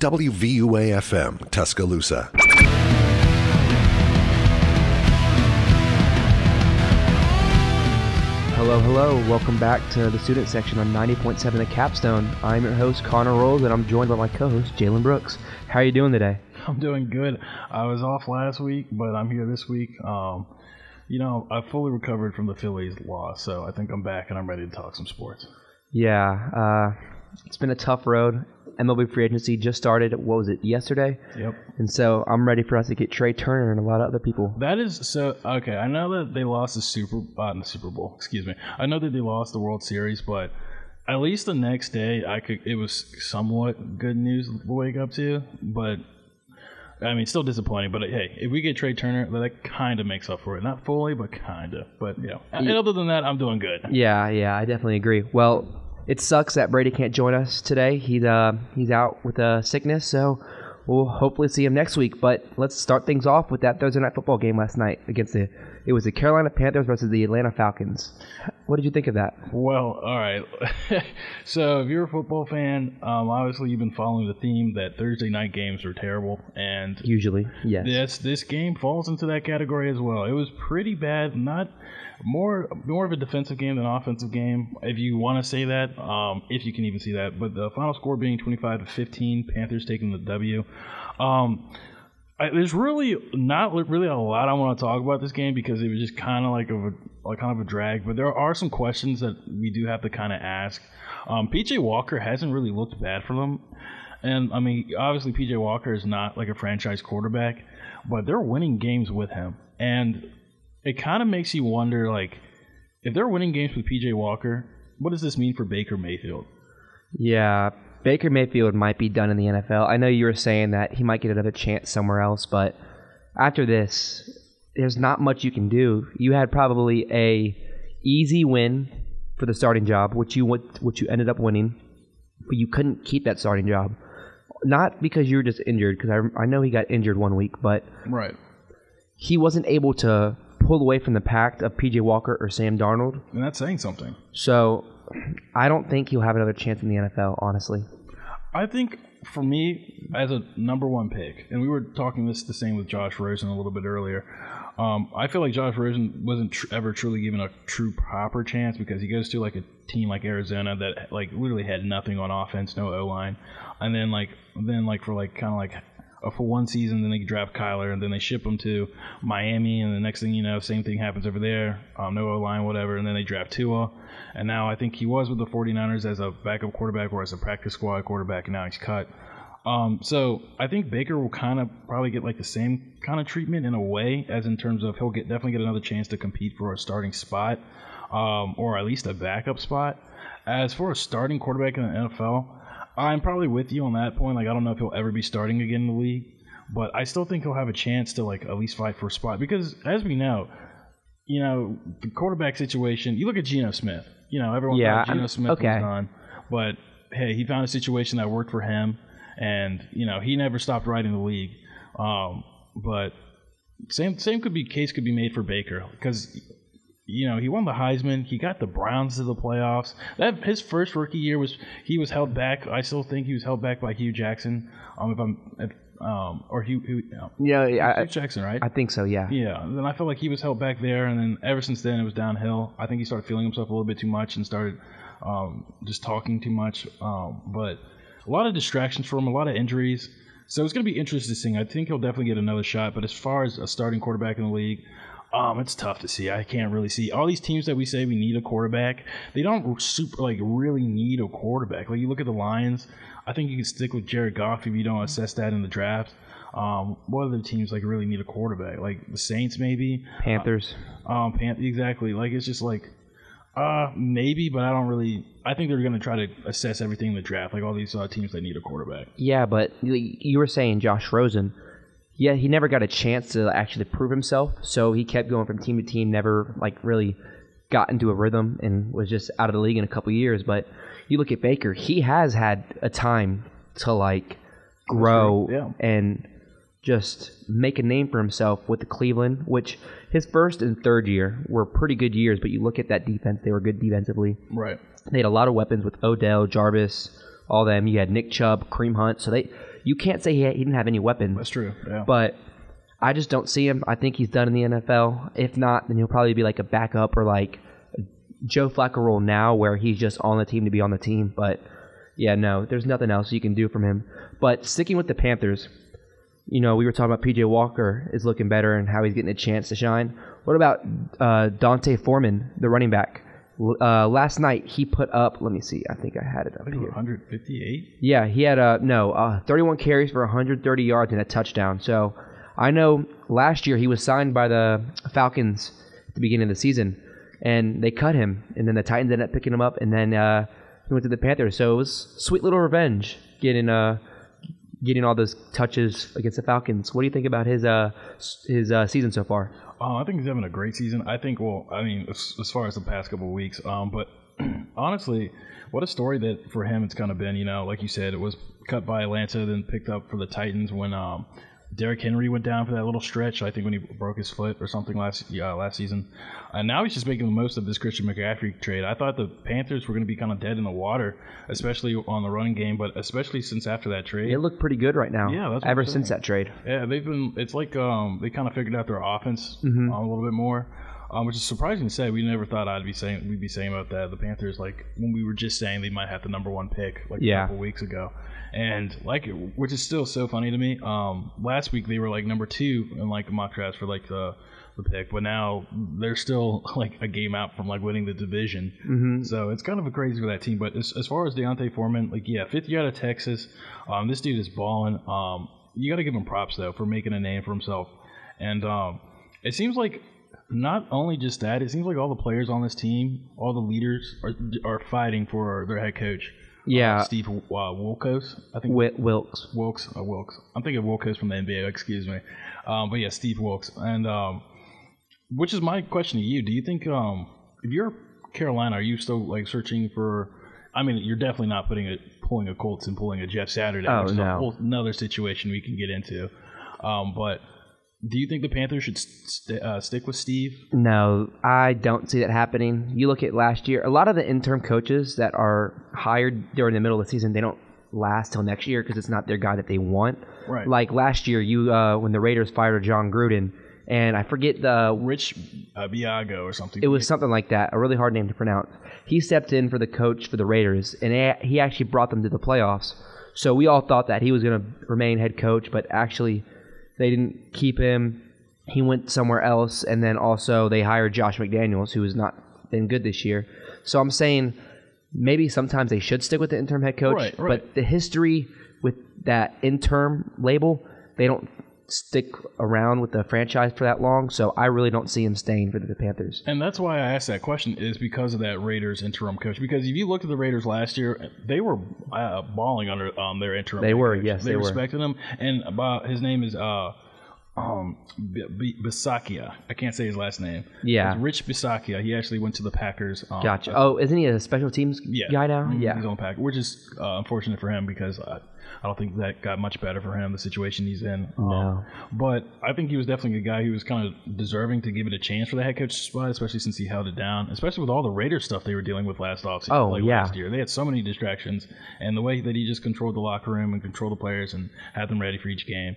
WVUA-FM, Tuscaloosa. Hello. Welcome back to the student section on 90.7 The Capstone. I'm your host, Connor Rolls, and I'm joined by my co-host, Jalen Brooks. How are you doing today? I'm doing good. I was off last week, but I'm here this week. I fully recovered from the Phillies loss, so I think I'm back and I'm ready to talk some sports. Yeah, it's been a tough road. MLB free agency just started, what was it, yesterday? Yep. And so I'm ready for us to get Trey Turner and a lot of other people. That is so okay. I know that they lost the Super Bowl. Excuse me. I know that they lost the World Series, but at least the next day, it was somewhat good news to wake up to. But I mean, still disappointing. But hey, if we get Trey Turner, that kind of makes up for it. Not fully, but kind of. But and other than that, I'm doing good. Yeah, I definitely agree. Well, it sucks that Brady can't join us today. He's out with a sickness, so we'll hopefully see him next week. But let's start things off with that Thursday night football game last night against it was the Carolina Panthers versus the Atlanta Falcons. What did you think of that? Well, all right. So if you're a football fan, obviously you've been following the theme that Thursday night games are terrible, and usually, yes. This game falls into that category as well. It was pretty bad. Not more of a defensive game than offensive game, if you want to say that, if you can even see that. But the final score being 25-15, Panthers taking the W. There's really not really a lot I want to talk about this game because it was just kind of a drag. But there are some questions that we do have to kind of ask. PJ Walker hasn't really looked bad for them, and I mean obviously PJ Walker is not like a franchise quarterback, but they're winning games with him, and it kind of makes you wonder, like, if they're winning games with PJ Walker, what does this mean for Baker Mayfield? Yeah, Baker Mayfield might be done in the NFL. I know you were saying that he might get another chance somewhere else, but after this, there's not much you can do. You had probably a easy win for the starting job, which you ended up winning, but you couldn't keep that starting job. Not because you were just injured, because I know he got injured one week, but right, he wasn't able to pull away from the pack of P.J. Walker or Sam Darnold. And that's saying something. So I don't think he'll have another chance in the NFL, honestly. I think, for me, as a number one pick, and we were talking the same with Josh Rosen a little bit earlier, I feel like Josh Rosen wasn't ever truly given a true proper chance because he goes to like a team like Arizona that like literally had nothing on offense, no O-line, and then for one season, then they draft Kyler, and then they ship him to Miami, and the next thing you know, same thing happens over there, no O-line, whatever, and then they draft Tua, and now I think he was with the 49ers as a backup quarterback or as a practice squad quarterback, and now he's cut. So I think Baker will kind of probably get like the same kind of treatment in a way, as in terms of he'll definitely get another chance to compete for a starting spot, or at least a backup spot. As for a starting quarterback in the NFL, I'm probably with you on that point. Like, I don't know if he'll ever be starting again in the league, but I still think he'll have a chance to like at least fight for a spot because, as we know, the quarterback situation. You look at Geno Smith. Everyone thought Geno Smith was done, but hey, he found a situation that worked for him, and he never stopped riding the league. But same case could be made for Baker because. He won the Heisman. He got the Browns to the playoffs. His first rookie year he was held back. I still think he was held back by Hugh Jackson. Hugh Jackson, right? I think so. Yeah. Yeah. Then I feel like he was held back there, and then ever since then it was downhill. I think he started feeling himself a little bit too much and started just talking too much. But a lot of distractions for him, a lot of injuries. So it's going to be interesting. I think he'll definitely get another shot. But as far as a starting quarterback in the league. It's tough to see. I can't really see. All these teams that we say we need a quarterback, they don't really need a quarterback. Like, you look at the Lions, I think you can stick with Jared Goff if you don't assess that in the draft. What other teams really need a quarterback? Like the Saints, maybe? Panthers. Exactly. Like, it's just like, maybe, but I think they're going to try to assess everything in the draft, like all these teams that need a quarterback. Yeah, but you were saying Josh Rosen. Yeah, he never got a chance to actually prove himself, so he kept going from team to team, never really got into a rhythm and was just out of the league in a couple years. But you look at Baker, he has had a time to grow and just make a name for himself with the Cleveland, which his first and third year were pretty good years, but you look at that defense, they were good defensively. Right. They had a lot of weapons with Odell, Jarvis, all them. You had Nick Chubb, Kareem Hunt, so You can't say he didn't have any weapons. That's true. Yeah. But I just don't see him. I think he's done in the NFL. If not, then he'll probably be like a backup or like Joe Flacco role now where he's just on the team to be on the team. But yeah, no, there's nothing else you can do from him. But sticking with the Panthers, we were talking about P.J. Walker is looking better and how he's getting a chance to shine. What about Dante Foreman, the running back? Last night he put up, let me see, I think I had it up here. 158? Yeah, he had 31 carries for 130 yards and a touchdown. So I know last year he was signed by the Falcons at the beginning of the season, and they cut him, and then the Titans ended up picking him up, and then he went to the Panthers. So it was sweet little revenge getting all those touches against the Falcons. What do you think about his season so far? I think he's having a great season. I think, as far as the past couple of weeks, but honestly, what a story that for him it's kind of been. Like you said, it was cut by Atlanta, then picked up for the Titans when Derrick Henry went down for that little stretch. I think when he broke his foot or something last season. And now he's just making the most of this Christian McCaffrey trade. I thought the Panthers were going to be kind of dead in the water, especially on the running game, but especially since after that trade. They look pretty good right now. Yeah, that's ever since that trade. Yeah, they've been. It's like they kind of figured out their offense a little bit more, which is surprising to say. We never thought we'd be saying about that. The Panthers, like when we were just saying they might have the number one pick a couple weeks ago. And which is still so funny to me. Last week they were like number 2 in like mock drafts for like the pick, but now they're still like a game out from like winning the division. Mm-hmm. So it's kind of a crazy for that team. But as far as Dante Foreman, 5th year out of Texas, this dude is balling. You got to give him props though for making a name for himself. And it seems like not only just that, it seems like all the players on this team, all the leaders are fighting for their head coach. Yeah, Steve Wilkos, I think. Wilkes. Wilkes. I'm thinking of Wilkos from the NBA. Excuse me. But yeah, Steve Wilkes, and which is my question to you. Do you think if you're Carolina, are you still like searching for? I mean, you're definitely not pulling a Colts and pulling a Jeff Saturday. Oh, which is no. a whole another situation we can get into. But do you think the Panthers should stick with Steve? No, I don't see that happening. You look at last year, a lot of the interim coaches that are hired during the middle of the season, they don't last till next year because it's not their guy that they want. Right. Like last year, when the Raiders fired John Gruden, and I forget the Rich Biago or something. It was something like that, a really hard name to pronounce. He stepped in for the coach for the Raiders, and he actually brought them to the playoffs. So we all thought that he was going to remain head coach, but actually they didn't keep him. He went somewhere else, and then also they hired Josh McDaniels, who has not been good this year. So I'm saying maybe sometimes they should stick with the interim head coach, right. But the history with that interim label, they don't stick around with the franchise for that long, so I really don't see him staying for the Panthers. And that's why I asked that question, is because of that Raiders interim coach. Because if you looked at the Raiders last year, they were balling under their interim They were, coach. yes, they were. Respected him. And his name is Bisaccia. I can't say his last name. Yeah. It's Rich Bisaccia. He actually went to the Packers. Gotcha. Isn't he a special teams guy now? Yeah. He's on Packers, which is unfortunate for him because I don't think that got much better for him, the situation he's in. No. But I think he was definitely a guy who was kind of deserving to give it a chance for the head coach spot, especially since he held it down, especially with all the Raiders stuff they were dealing with last offseason. Last year. They had so many distractions, and the way that he just controlled the locker room and controlled the players and had them ready for each game,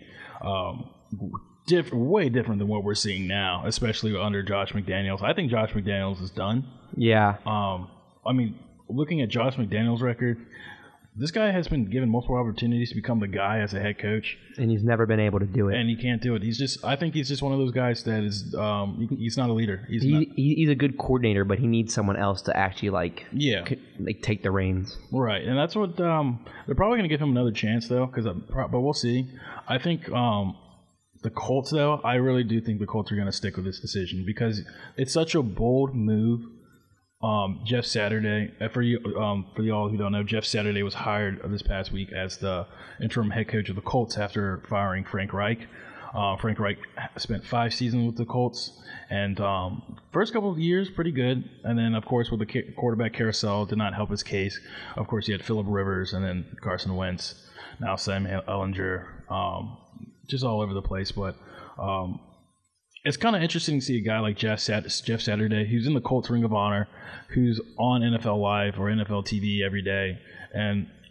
way different than what we're seeing now, especially under Josh McDaniels. I think Josh McDaniels is done. Yeah. I mean, looking at Josh McDaniels' record, this guy has been given multiple opportunities to become the guy as a head coach, and he's never been able to do it. And he can't do it. I think he's just one of those guys that is. He's not a leader. He's a good coordinator, but he needs someone else to actually take the reins. Right, and that's what they're probably going to give him another chance though, but we'll see. I think the Colts though, I really do think the Colts are going to stick with this decision because it's such a bold move. Jeff Saturday, for y'all who don't know, Jeff Saturday was hired this past week as the interim head coach of the Colts after firing Frank Reich. Frank Reich spent 5 seasons with the Colts, and first couple of years pretty good, and then of course with the quarterback carousel did not help his case. Of course, you had Phillip Rivers and then Carson Wentz, now Sam Ehlinger, just all over the place, but. It's kind of interesting to see a guy like Jeff Saturday, who's in the Colts Ring of Honor, who's on NFL Live or NFL TV every day, and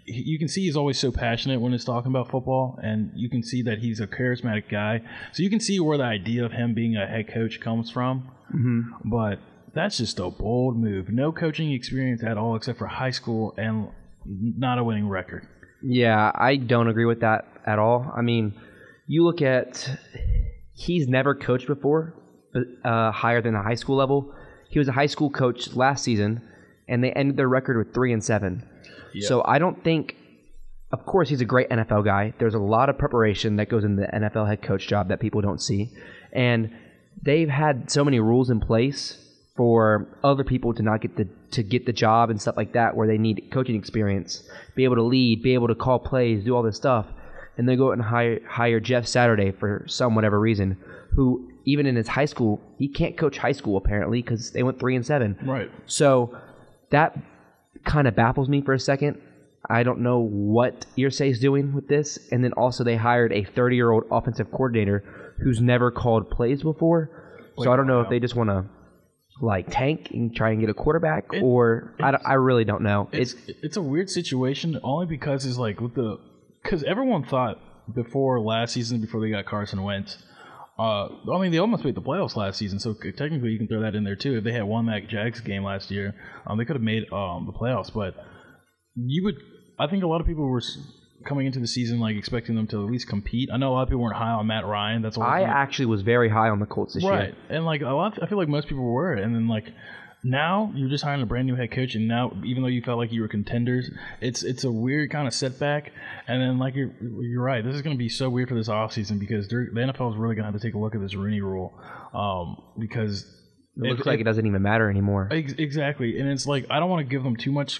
you can see he's always so passionate when he's talking about football, and you can see that he's a charismatic guy. So you can see where the idea of him being a head coach comes from. Mm-hmm. But that's just a bold move. No coaching experience at all except for high school and not a winning record. Yeah, I don't agree with that at all. I mean, you look at he's never coached before higher than the high school level. He was a high school coach last season, and they ended their record with 3-7. Yep. So I don't think, of course, he's a great NFL guy. There's a lot of preparation that goes into the NFL head coach job that people don't see. And they've had so many rules in place for other people to not get the job and stuff like that, where they need coaching experience, be able to lead, be able to call plays, do all this stuff. And they go out and hire Jeff Saturday for some whatever reason, who even in his high school, he can't coach high school apparently because they went 3-7. Right. So that kind of baffles me for a second. I don't know what Irsay is doing with this. And then also they hired a 30-year-old offensive coordinator who's never called plays before. So I don't know if they just want to tank and try and get a quarterback, I really don't know. It's a weird situation only because it's because everyone thought before last season, before they got Carson Wentz, they almost made the playoffs last season, so technically you can throw that in there too. If they had won that Jags game last year, they could have made the playoffs. But I think a lot of people were coming into the season expecting them to at least compete. I know a lot of people weren't high on Matt Ryan. That's I actually was very high on the Colts this year. Right, and I feel like most people were, and then now you're just hiring a brand new head coach, and now even though you felt like you were contenders, it's a weird kind of setback. And then you're right, this is going to be so weird for this offseason because the NFL is really going to have to take a look at this Rooney Rule because it looks like it doesn't even matter anymore. Exactly, and it's I don't want to give them too much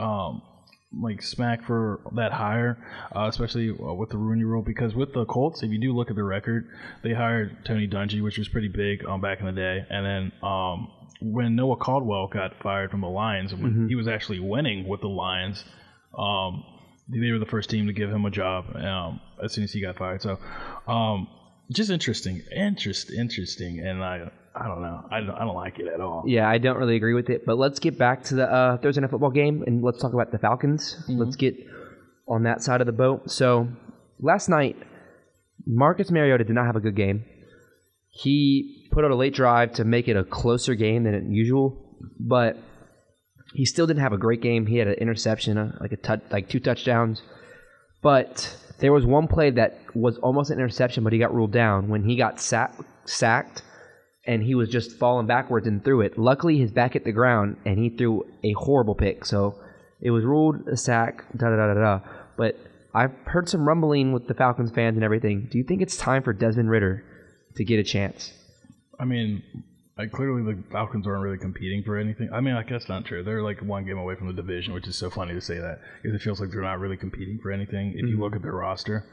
smack for that hire, especially with the Rooney Rule, because with the Colts, if you do look at the record, they hired Tony Dungy, which was pretty big back in the day, and then when Noah Caldwell got fired from the Lions, when he was actually winning with the Lions, they were the first team to give him a job as soon as he got fired. So just interesting, and I don't know. I don't like it at all. Yeah, I don't really agree with it. But let's get back to the Thursday Night Football game, and let's talk about the Falcons. Mm-hmm. Let's get on that side of the boat. So last night, Marcus Mariota did not have a good game. He put out a late drive to make it a closer game than usual, but he still didn't have a great game. He had an interception, two touchdowns. But there was one play that was almost an interception, but he got ruled down when he got sacked. And he was just falling backwards and threw it. Luckily, his back hit the ground, and he threw a horrible pick. So it was ruled a sack, da-da-da-da-da. But I've heard some rumbling with the Falcons fans and everything. Do you think it's time for Desmond Ridder to get a chance? I mean, clearly the Falcons aren't really competing for anything. I mean, I guess not true. They're one game away from the division, which is so funny to say that because it feels like they're not really competing for anything if you look at their roster.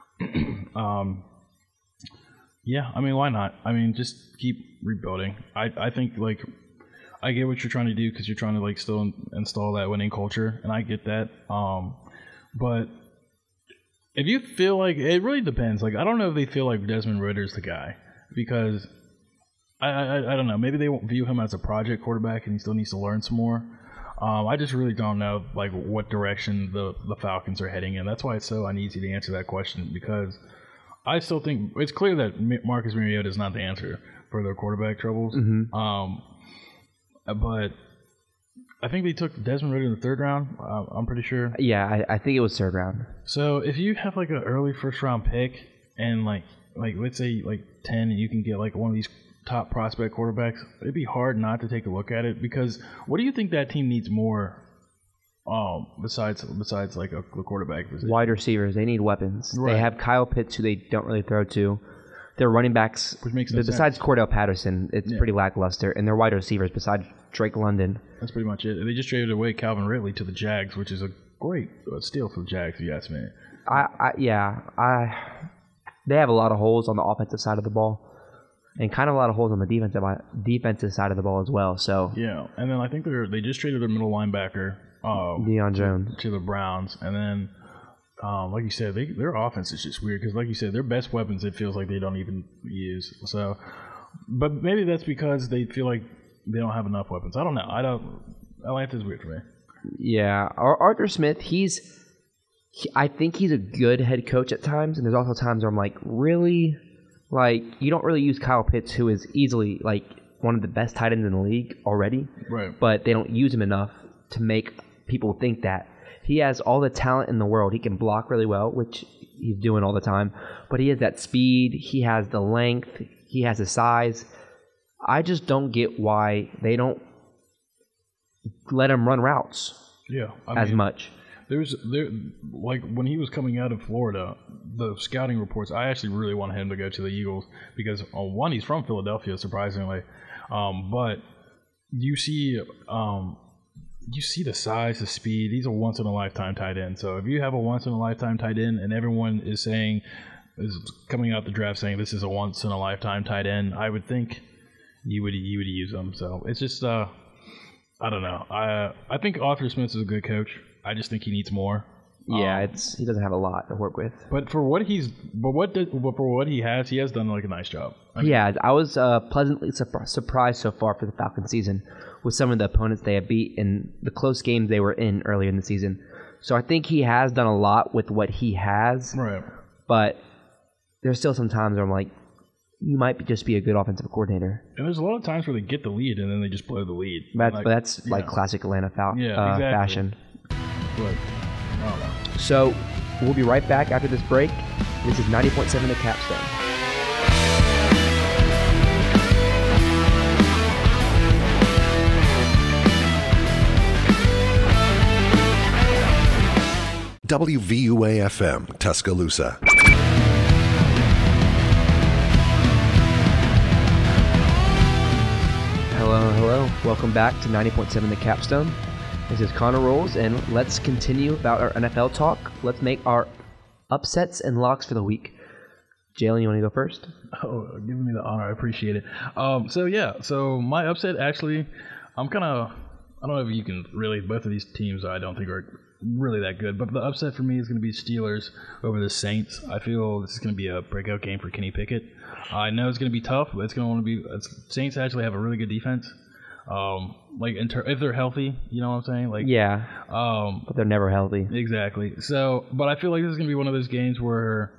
Yeah, I mean, why not? I mean, just keep rebuilding. I think, I get what you're trying to do because you're trying to, still install that winning culture, and I get that. But if you feel it really depends. I don't know if they feel like Desmond Ridder's the guy because I don't know. Maybe they won't view him as a project quarterback and he still needs to learn some more. I just really don't know, what direction the Falcons are heading in. That's why it's so uneasy to answer that question because I still think it's clear that Marcus Mariota is not the answer for their quarterback troubles. Mm-hmm. But I think they took Desmond Ridder in the third round. I'm pretty sure. Yeah, I think it was third round. So if you have an early first round pick and let's say 10, and you can get one of these top prospect quarterbacks, it'd be hard not to take a look at it because what do you think that team needs more? Besides a quarterback position. Wide receivers, they need weapons. Right. They have Kyle Pitts, who they don't really throw to. Their running backs, which makes no besides sense. Cordell Patterson, it's pretty lackluster. And their wide receivers, besides Drake London. That's pretty much it. They just traded away Calvin Ridley to the Jags, which is a great steal for the Jags, if you ask me. They have a lot of holes on the offensive side of the ball. And kind of a lot of holes on the defensive side of the ball as well. So yeah, and then I think they just traded their middle linebacker. Deion Jones to the Browns, and then like you said, their offense is just weird because, like you said, their best weapons it feels like they don't even use. So, but maybe that's because they feel like they don't have enough weapons. I don't know. Atlanta is weird for me. Yeah, Arthur Smith, he's I think he's a good head coach at times, and there's also times where I'm like, really? Like, you don't really use Kyle Pitts, who is easily, like, one of the best tight ends in the league already. Right. But they don't use him enough to make people think that. He has all the talent in the world. He can block really well, which he's doing all the time. But he has that speed. He has the length. He has the size. I just don't get why they don't let him run routes as much. Like when he was coming out of Florida, the scouting reports, I actually really wanted him to go to the Eagles because one, he's from Philadelphia, surprisingly, but you see the size, the speed. He's a once in a lifetime tight end. So if you have a once in a lifetime tight end, and everyone is coming out the draft saying this is a once in a lifetime tight end, I would think you would use them. So it's just I don't know. I think Arthur Smith is a good coach. I just think he needs more. Yeah, he doesn't have a lot to work with. But for what he has done like a nice job. Yeah, I was pleasantly surprised so far for the Falcons season with some of the opponents they have beat in the close games they were in earlier in the season. So I think he has done a lot with what he has. Right. But there's still some times where I'm like, you might just be a good offensive coordinator. And there's a lot of times where they get the lead and then they just blow the lead. That's classic Atlanta exactly. fashion. But, I don't know. So we'll be right back after this break. This is 90.7 The Capstone. WVUA-FM, Tuscaloosa. Hello. Welcome back to 90.7 The Capstone. This is Connor Rolls, and let's continue about our NFL talk. Let's make our upsets and locks for the week. Jalen, you want to go first? Oh, giving me the honor. I appreciate it. So my upset, actually, I don't know if you can really, both of these teams I don't think are really that good, but the upset for me is going to be Steelers over the Saints. I feel this is going to be a breakout game for Kenny Pickett. I know it's going to be tough, but Saints actually have a really good defense. If they're healthy, you know what I'm saying? Yeah. But they're never healthy. Exactly. So, but I feel like this is going to be one of those games where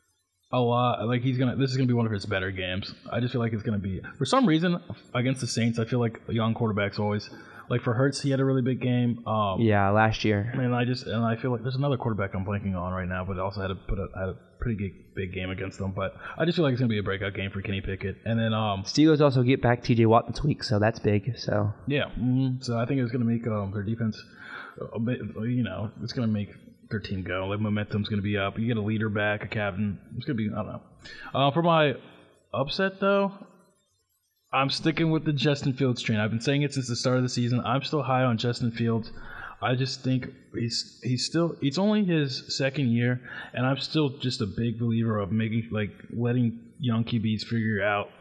this is going to be one of his better games. I just feel like it's going to be, for some reason, against the Saints, I feel like young quarterbacks always, like for Hurts, he had a really big game. Last year. And I feel like there's another quarterback I'm blanking on right now, but also had a pretty big game against them. But I just feel like it's going to be a breakout game for Kenny Pickett. And then Steelers also get back TJ Watt this week, so that's big. So yeah, so I think it's going to make their defense a bit, it's going to make their team go. Like momentum's going to be up. You get a leader back, a captain. It's going to be, I don't know. For my upset though, I'm sticking with the Justin Fields train. I've been saying it since the start of the season. I'm still high on Justin Fields. I just think it's only his second year, and I'm still just a big believer of letting young QBs figure it out.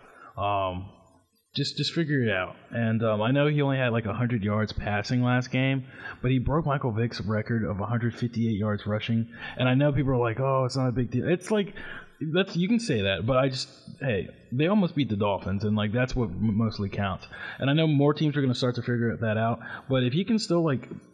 Just figure it out. And I know he only had 100 yards passing last game, but he broke Michael Vick's record of 158 yards rushing. And I know people are like, "Oh, it's not a big deal." It's you can say that, but they almost beat the Dolphins, and that's what mostly counts. And I know more teams are going to start to figure that out, but if he can still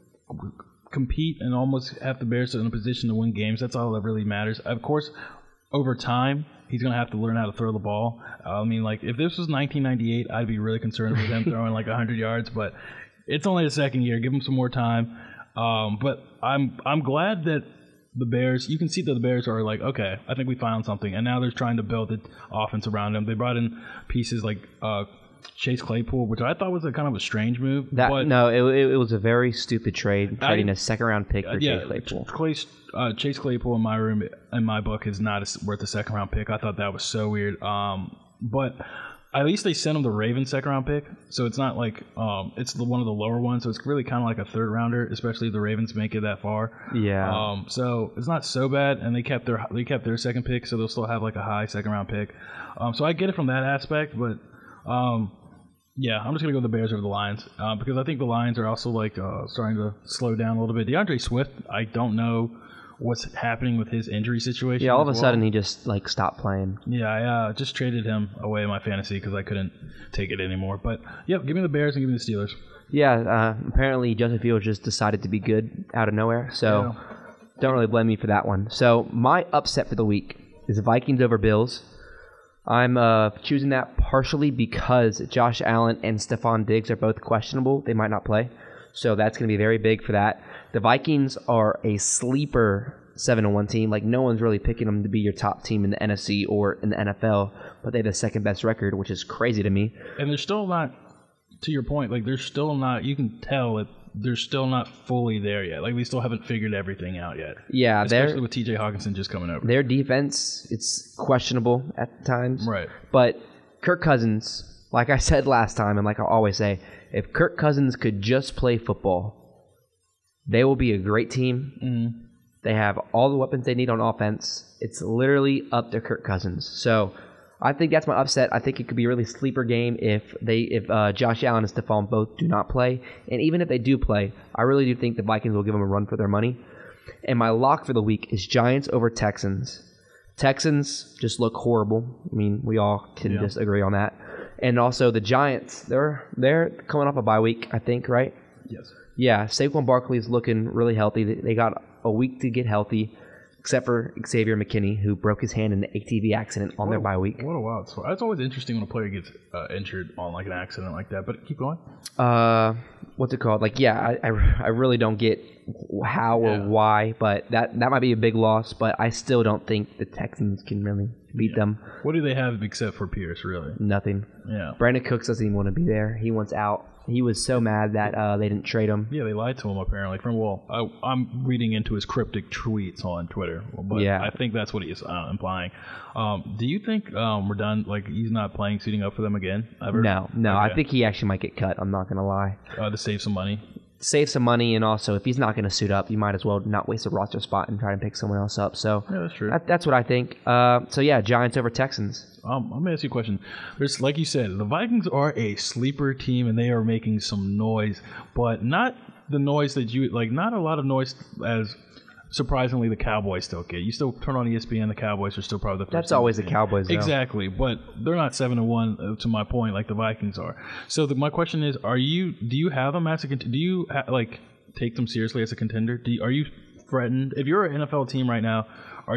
compete and almost have the Bears in a position to win games, that's all that really matters. Of course, over time, he's going to have to learn how to throw the ball. If this was 1998, I'd be really concerned with him throwing 100 yards, but it's only the second year. Give him some more time. But I'm glad that the Bears, you can see that the Bears are okay, I think we found something. And now they're trying to build the offense around him. They brought in pieces like Chase Claypool, which I thought was a kind of a strange move. It was a very stupid trade, trading a second-round pick for Chase Claypool. Chase Claypool in my book is not worth a second-round pick. I thought that was so weird. But at least they sent him the Ravens second-round pick, so it's not it's one of the lower ones. So it's really kind of like a third-rounder, especially if the Ravens make it that far. Yeah. So it's not so bad, and they kept their second pick, so they'll still have a high second-round pick. So I get it from that aspect, but. I'm just going to go with the Bears over the Lions because I think the Lions are also starting to slow down a little bit. DeAndre Swift, I don't know what's happening with his injury situation. Yeah, all of a sudden he just stopped playing. Yeah, I just traded him away in my fantasy because I couldn't take it anymore. But give me the Bears and give me the Steelers. Yeah, apparently Justin Fields just decided to be good out of nowhere. So Don't really blame me for that one. So my upset for the week is Vikings over Bills. I'm choosing that partially because Josh Allen and Stephon Diggs are both questionable. They might not play. So that's going to be very big for that. The Vikings are a sleeper 7-1 team. Like, no one's really picking them to be your top team in the NFC or in the NFL, but they have the second best record, which is crazy to me. And they're still not, to your point, like, they're still not, you can tell that they're still not fully there yet. Like, they still haven't figured everything out yet. Yeah, especially with TJ Hawkinson just coming over. Their defense, it's questionable at times. Right. But Kirk Cousins, like I said last time, and like I always say, if Kirk Cousins could just play football, they will be a great team. Mm-hmm. They have all the weapons they need on offense. It's literally up to Kirk Cousins. So I think that's my upset. I think it could be a really sleeper game if Josh Allen and Stephon both do not play. And even if they do play, I really do think the Vikings will give them a run for their money. And my lock for the week is Giants over Texans. Texans just look horrible. I mean, we all can disagree on that. And also the Giants, they're coming off a bye week, I think, right? Yes. Yeah, Saquon Barkley is looking really healthy. They got a week to get healthy, except for Xavier McKinney, who broke his hand in an ATV accident on their bye week. What a wild story. It's always interesting when a player gets injured on like an accident like that, but keep going. What's it called? Like, yeah, I really don't get how or why, but that might be a big loss, but I still don't think the Texans can really beat them. What do they have except for Pierce, really? Nothing. Yeah. Brandon Cooks doesn't even want to be there. He wants out. He was so mad that they didn't trade him. Yeah, they lied to him apparently. I'm reading into his cryptic tweets on Twitter, but I think that's what he's implying. Do you think we're done? Like, he's not playing, suiting up for them again ever? No. Okay. I think he actually might get cut. I'm not gonna lie. To save some money. Save some money, and also if he's not going to suit up, you might as well not waste a roster spot and try and pick someone else up. So yeah, that's true. That's what I think. So yeah, Giants over Texans. I'm gonna ask you a question. There's, like you said, the Vikings are a sleeper team, and they are making some noise, but not the noise that you like. Not a lot of noise as. Surprisingly, the Cowboys still get. You still turn on ESPN, the Cowboys are still probably the first. That's always the Cowboys, though. Exactly, but they're not 7-1 to my point, like the Vikings are. So my question is: do you have them as a contender? Do you take them seriously as a contender? Are you threatened? If you're an NFL team right now,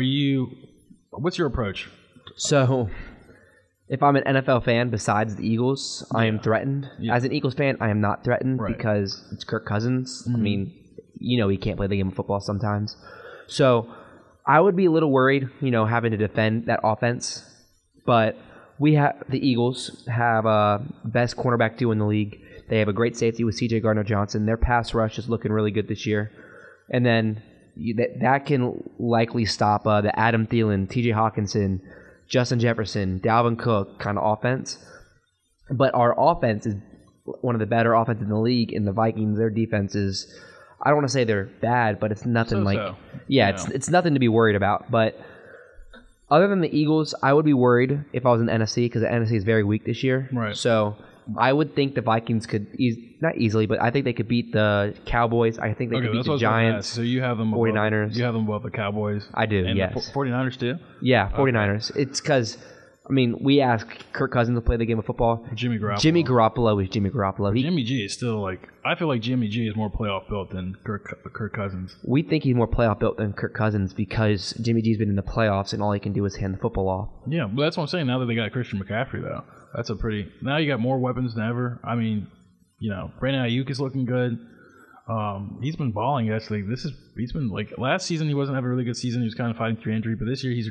what's your approach? So, if I'm an NFL fan besides the Eagles, I am threatened. Yeah. As an Eagles fan, I am not threatened because it's Kirk Cousins. Mm-hmm. I mean, he can't play the game of football sometimes. So I would be a little worried, having to defend that offense. But the Eagles have best cornerback duo in the league. They have a great safety with C.J. Gardner-Johnson. Their pass rush is looking really good this year. And then that can likely stop the Adam Thielen, T.J. Hawkinson, Justin Jefferson, Dalvin Cook kind of offense. But our offense is one of the better offenses in the league. And the Vikings, their defense is... I don't want to say they're bad, but it's nothing it's nothing to be worried about. But other than the Eagles, I would be worried if I was in the NFC because the NFC is very weak this year. Right. So I would think the Vikings could not easily, but I think they could beat the Cowboys. I think they could beat the Giants. So you have them 49ers. You have them above the Cowboys. I do. And yes. The 49ers too. Yeah, 49ers. Okay. It's because. I mean, we asked Kirk Cousins to play the game of football. Jimmy Garoppolo is Jimmy Garoppolo. Jimmy G is still I feel like Jimmy G is more playoff built than Kirk Cousins. We think he's more playoff built than Kirk Cousins because Jimmy G's been in the playoffs and all he can do is hand the football off. Yeah, but that's what I'm saying. Now that they got Christian McCaffrey, though, now you got more weapons than ever. I mean, Brandon Ayuk is looking good. He's been balling actually. He's been last season he wasn't having a really good season. He was kind of fighting through injury, but this year he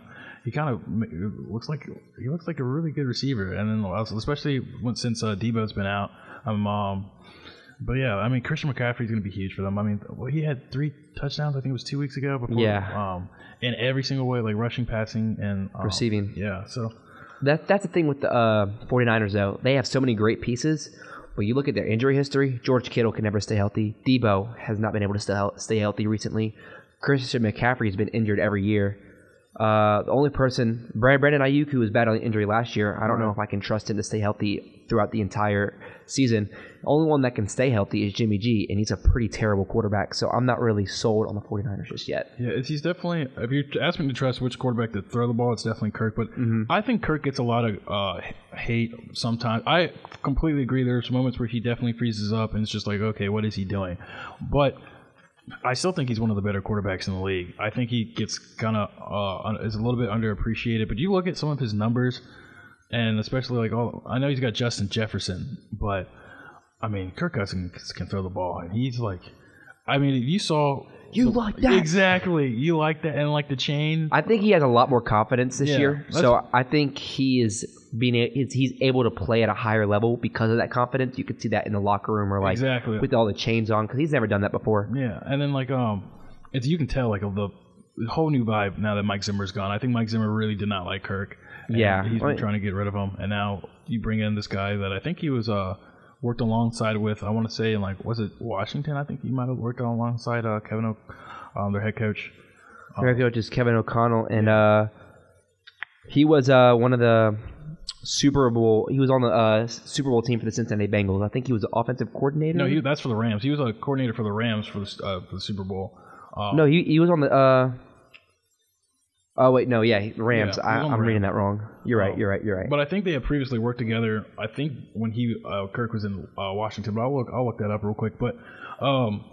looks like a really good receiver, and then especially since Debo's been out. But yeah, I mean Christian McCaffrey's going to be huge for them. I mean, he had 3 touchdowns. I think it was 2 weeks ago. Before, in every single way, like rushing, passing, and receiving. Yeah, so that's the thing with the 49ers though. They have so many great pieces. But you look at their injury history. George Kittle can never stay healthy. Debo has not been able to stay healthy recently. Christian McCaffrey has been injured every year. The only person, Brandon Ayuk, who was battling injury last year, I don't know if I can trust him to stay healthy throughout the entire season. The only one that can stay healthy is Jimmy G, and he's a pretty terrible quarterback, so I'm not really sold on the 49ers just yet. Yeah, he's definitely, if you ask me to trust which quarterback to throw the ball, it's definitely Kirk, but I think Kirk gets a lot of hate sometimes. I completely agree. There's moments where he definitely freezes up, and it's just like, okay, what is he doing? But I still think he's one of the better quarterbacks in the league. I think he gets kind of is a little bit underappreciated. But you look at some of his numbers, and especially I know he's got Justin Jefferson, but I mean Kirk Cousins can throw the ball, and he's you saw. You like that? Exactly. You like that, and like the chain. I think he has a lot more confidence this year. So I think he's able to play at a higher level because of that confidence. You could see that in the locker room or exactly with all the chains on because he's never done that before. Yeah, and then you can tell the whole new vibe now that Mike Zimmer's gone. I think Mike Zimmer really did not like Kirk. Yeah, he's been trying to get rid of him, and now you bring in this guy that I think he was worked alongside with. I want to say was it Washington? I think he might have worked alongside Kevin, their head coach. Their head coach is Kevin O'Connell, and he was one of the Super Bowl. He was on the Super Bowl team for the Cincinnati Bengals. I think he was the offensive coordinator. No, that's for the Rams. He was a coordinator for the Rams for the Super Bowl. No, he was on the. Oh wait, no, the Rams. Yeah, I'm reading that wrong. You're right. You're right. But I think they had previously worked together. I think when Kirk was in Washington. But I'll look that up real quick. But I'm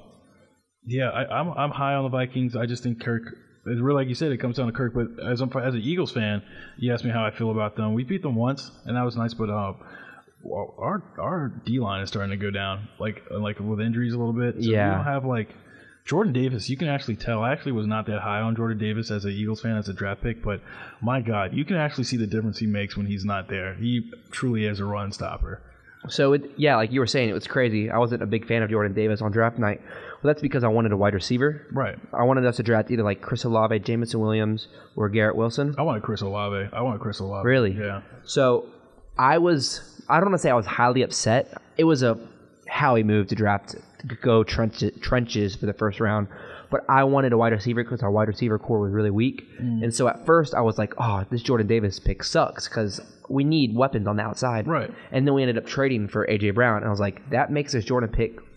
high on the Vikings. I just think Kirk. It's really like you said. It comes down to Kirk. But as an Eagles fan, you asked me how I feel about them. We beat them once, and that was nice. But our D line is starting to go down, like with injuries a little bit. So we don't have Jordan Davis, you can actually tell. I actually was not that high on Jordan Davis as an Eagles fan, as a draft pick, but my God, you can actually see the difference he makes when he's not there. He truly is a run stopper. So, like you were saying, it was crazy. I wasn't a big fan of Jordan Davis on draft night. Well, that's because I wanted a wide receiver. Right. I wanted us to draft either Chris Olave, Jameson Williams, or Garrett Wilson. I wanted Chris Olave. Really? Yeah. So, I don't want to say I was highly upset. It was how he moved to draft to go trenches for the first round. But I wanted a wide receiver because our wide receiver core was really weak. And so at first I was like, oh, this Jordan Davis pick sucks because we need weapons on the outside. Right. And then we ended up trading for A.J. Brown. And I was like, that makes this Jordan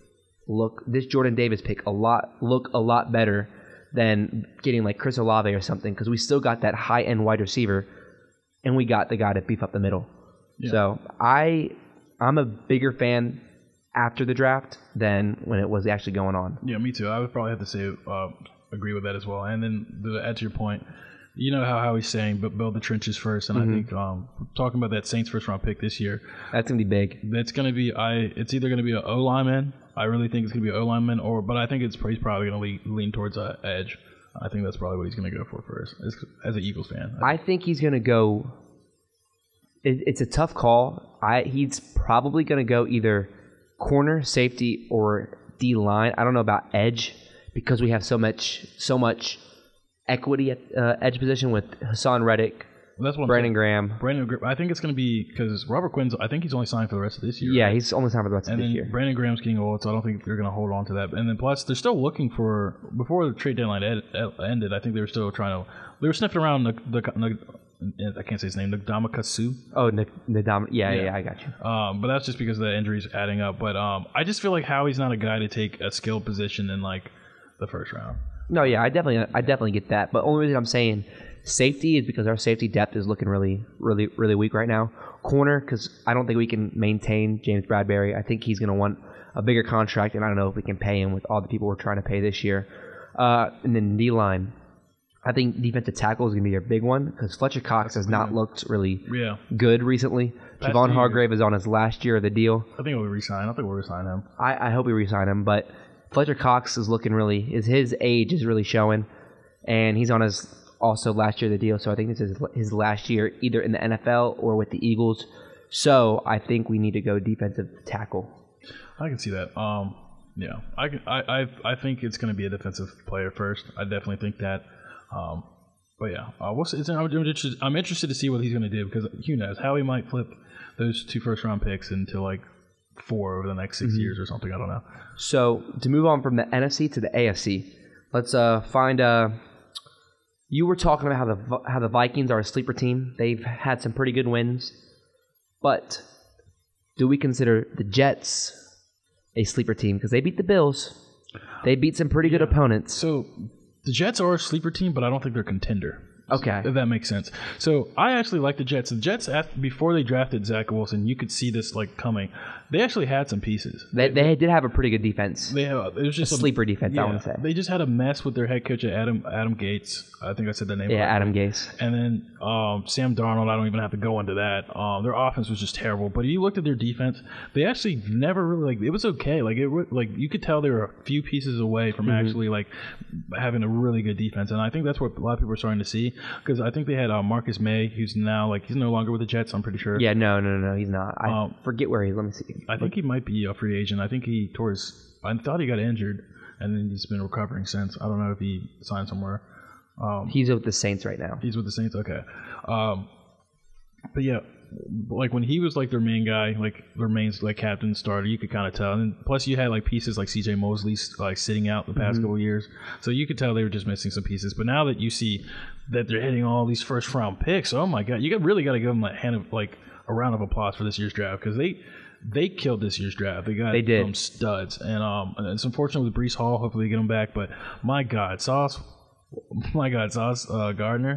Davis pick look a lot better than getting Chris Olave or something because we still got that high-end wide receiver and we got the guy to beef up the middle. Yeah. So I'm a bigger fan after the draft than when it was actually going on. Yeah, me too. I would probably have to say agree with that as well. And then to add to your point, you know how he's saying, but build the trenches first. And I think talking about that Saints first round pick this year, that's gonna be big. That's gonna be it's either gonna be an O lineman. I really think it's gonna be an O lineman, but I think he's probably gonna lean towards edge. I think that's probably what he's gonna go for first as an Eagles fan. I think he's gonna go. It's a tough call. He's probably gonna go either corner, safety, or D line. I don't know about edge because we have so much equity at edge position with Hassan Reddick, Brandon Graham. I think it's going to be because Robert Quinn's. I think he's only signed for the rest of this year. Yeah, right? He's only signed for the rest of this year. Brandon Graham's getting old, so I don't think they're going to hold on to that. And then plus, they're still looking for before the trade deadline ended. I think they were still trying to. They were sniffing around I can't say his name. Ndamukong Suh. Oh, Ndamukong. Yeah, I got you. But that's just because the injuries adding up. But I just feel like Howie's not a guy to take a skill position in the first round. No, yeah, I definitely get that. But the only reason I'm saying safety is because our safety depth is looking really, really, really weak right now. Corner, because I don't think we can maintain James Bradbury. I think he's going to want a bigger contract, and I don't know if we can pay him with all the people we're trying to pay this year. And then D-line. I think defensive tackle is going to be a big one because Fletcher Cox has not looked really good recently. Javon Hargrave is on his last year of the deal. I think we'll resign. I think we'll resign him. I hope we resign him, but Fletcher Cox is looking his age is really showing, and he's on his also last year of the deal. So I think this is his last year either in the NFL or with the Eagles. So I think we need to go defensive tackle. I can see that. Yeah, I think it's going to be a defensive player first. I definitely think that. But yeah, I'm interested to see what he's going to do because who knows how he might flip those 2 first round picks into 4 over the next 6 years or something. I don't know. So to move on from the NFC to the AFC, let's find. You were talking about how the Vikings are a sleeper team. They've had some pretty good wins, but do we consider the Jets a sleeper team because they beat the Bills? They beat some pretty good opponents. So. The Jets are a sleeper team, but I don't think they're a contender. Okay. If that makes sense. So I actually like the Jets. The Jets, before they drafted Zach Wilson, you could see this coming. They actually had some pieces. They did have a pretty good defense. It was just a sleeper defense, I want to say. They just had a mess with their head coach, Adam Gates. I think I said the name. Yeah, Adam Gase. And then Sam Darnold. I don't even have to go into that. Their offense was just terrible. But you looked at their defense. They actually never really it was okay. You could tell they were a few pieces away from actually having a really good defense. And I think that's what a lot of people are starting to see, because I think they had Marcus May, who's now he's no longer with the Jets. I'm pretty sure. Yeah, no, he's not. I forget where he is. Let me see. I think he might be a free agent. I think he tore his. I thought he got injured, and then he's been recovering since. I don't know if he signed somewhere. He's with the Saints right now. He's with the Saints. Okay. But yeah, when he was their main guy, their main captain starter, you could kind of tell. And plus, you had pieces like C.J. Mosley sitting out the past couple of years, so you could tell they were just missing some pieces. But now that you see that they're hitting all these first round picks, oh my God, you really got to give them a round of applause for this year's draft, because they killed this year's draft. They got some studs, and it's unfortunate with Breece Hall. Hopefully, they get him back. But my God, Sauce Gardner,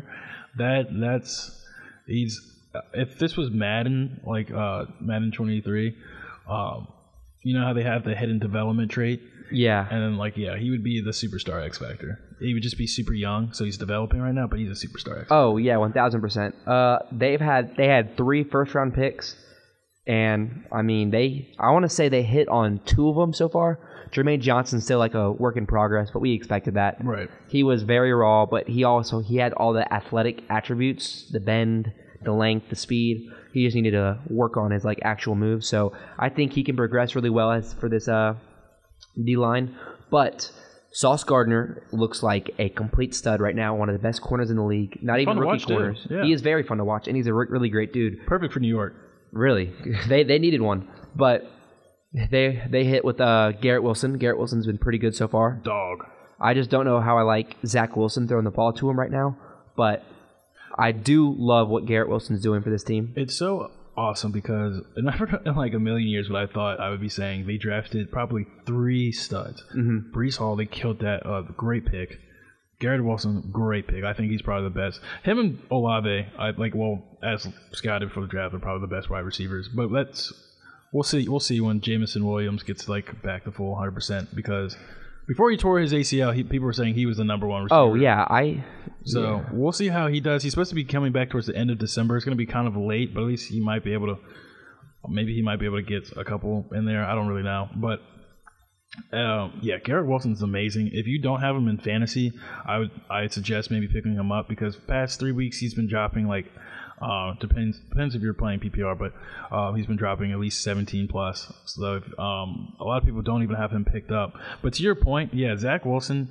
he's. If this was Madden, Madden 23, you know how they have the hidden development trait? Yeah. And then, he would be the superstar X Factor. He would just be super young, so he's developing right now, but he's a superstar X Factor. Oh, yeah, 1,000%. They had 3 first-round picks, and, I mean, I want to say they hit on 2 of them so far. Jermaine Johnson's still a work in progress, but we expected that. Right. He was very raw, but he had all the athletic attributes, the bend, the length, the speed. He just needed to work on his actual moves. So I think he can progress really well for this D-line. But Sauce Gardner looks like a complete stud right now, one of the best corners in the league. Not even rookie corners. Yeah. He is very fun to watch, and he's a really great dude. Perfect for New York. Really. They needed one. But they hit with Garrett Wilson. Garrett Wilson's been pretty good so far. Dog. I just don't know how I like Zach Wilson throwing the ball to him right now. But I do love what Garrett Wilson's doing for this team. It's so awesome because never in a million years would I thought I would be saying they drafted probably 3 studs. Mm-hmm. Breece Hall, they killed that. Great pick. Garrett Wilson, great pick. I think he's probably the best. Him and Olave, as scouted for the draft, are probably the best wide receivers. But we'll see. We'll see when Jamison Williams gets back to full 100%, because before he tore his ACL, people were saying he was the number 1 receiver. Oh, yeah. We'll see how he does. He's supposed to be coming back towards the end of December. It's going to be kind of late, but at least he might be able to. Maybe he might be able to get a couple in there. I don't really know. But, Garrett Wilson's amazing. If you don't have him in fantasy, I'd suggest maybe picking him up, because past 3 weeks he's been dropping depends if you're playing PPR, but he's been dropping at least 17 plus. So a lot of people don't even have him picked up. But to your point, Zach Wilson,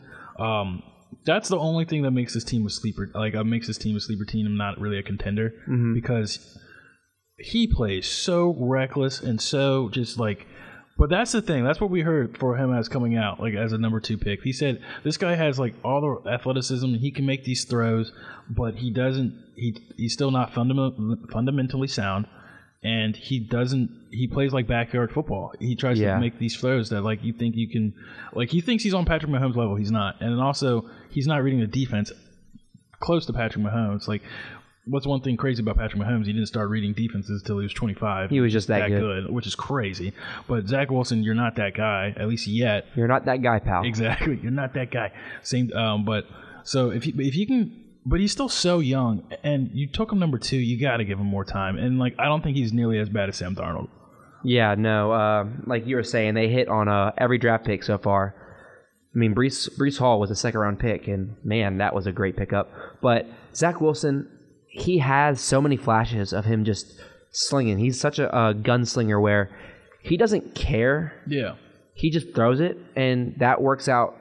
that's the only thing that makes this team a sleeper. Makes this team a sleeper team and not really a contender, because he plays so reckless and so just But that's the thing. That's what we heard for him as coming out, as a number 2 pick. He said this guy has all the athleticism and he can make these throws, but he doesn't. He's still not fundamentally sound, and he plays like backyard football. He tries to make these throws that you think you can. He thinks he's on Patrick Mahomes' level. He's not, and then also he's not reading the defense close to Patrick Mahomes. What's one thing crazy about Patrick Mahomes? He didn't start reading defenses until he was 25. He was just that good, which is crazy. But Zach Wilson, you're not that guy, at least yet. You're not that guy, pal. Exactly, you're not that guy. Same, but so if you can, but he's still so young, and you took him number 2. You got to give him more time, and I don't think he's nearly as bad as Sam Darnold. Yeah, no. Like you were saying, they hit on every draft pick so far. I mean, Breece Hall was a 2nd-round pick, and man, that was a great pickup. But Zach Wilson, he has so many flashes of him just slinging. He's such a gunslinger where he doesn't care. Yeah. He just throws it, and that works out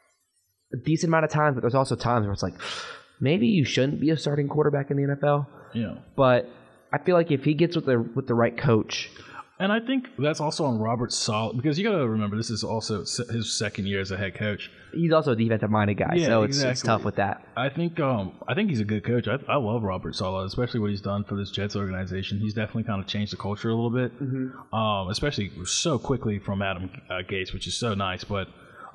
a decent amount of times, but there's also times where it's maybe you shouldn't be a starting quarterback in the NFL. Yeah. But I feel like if he gets with the right coach. And I think that's also on Robert Saleh, because you got to remember this is also his 2nd year as a head coach. He's also a defensive-minded guy, so it's tough with that. I think he's a good coach. I love Robert Saleh, especially what he's done for this Jets organization. He's definitely kind of changed the culture a little bit, especially so quickly from Adam Gase, which is so nice. But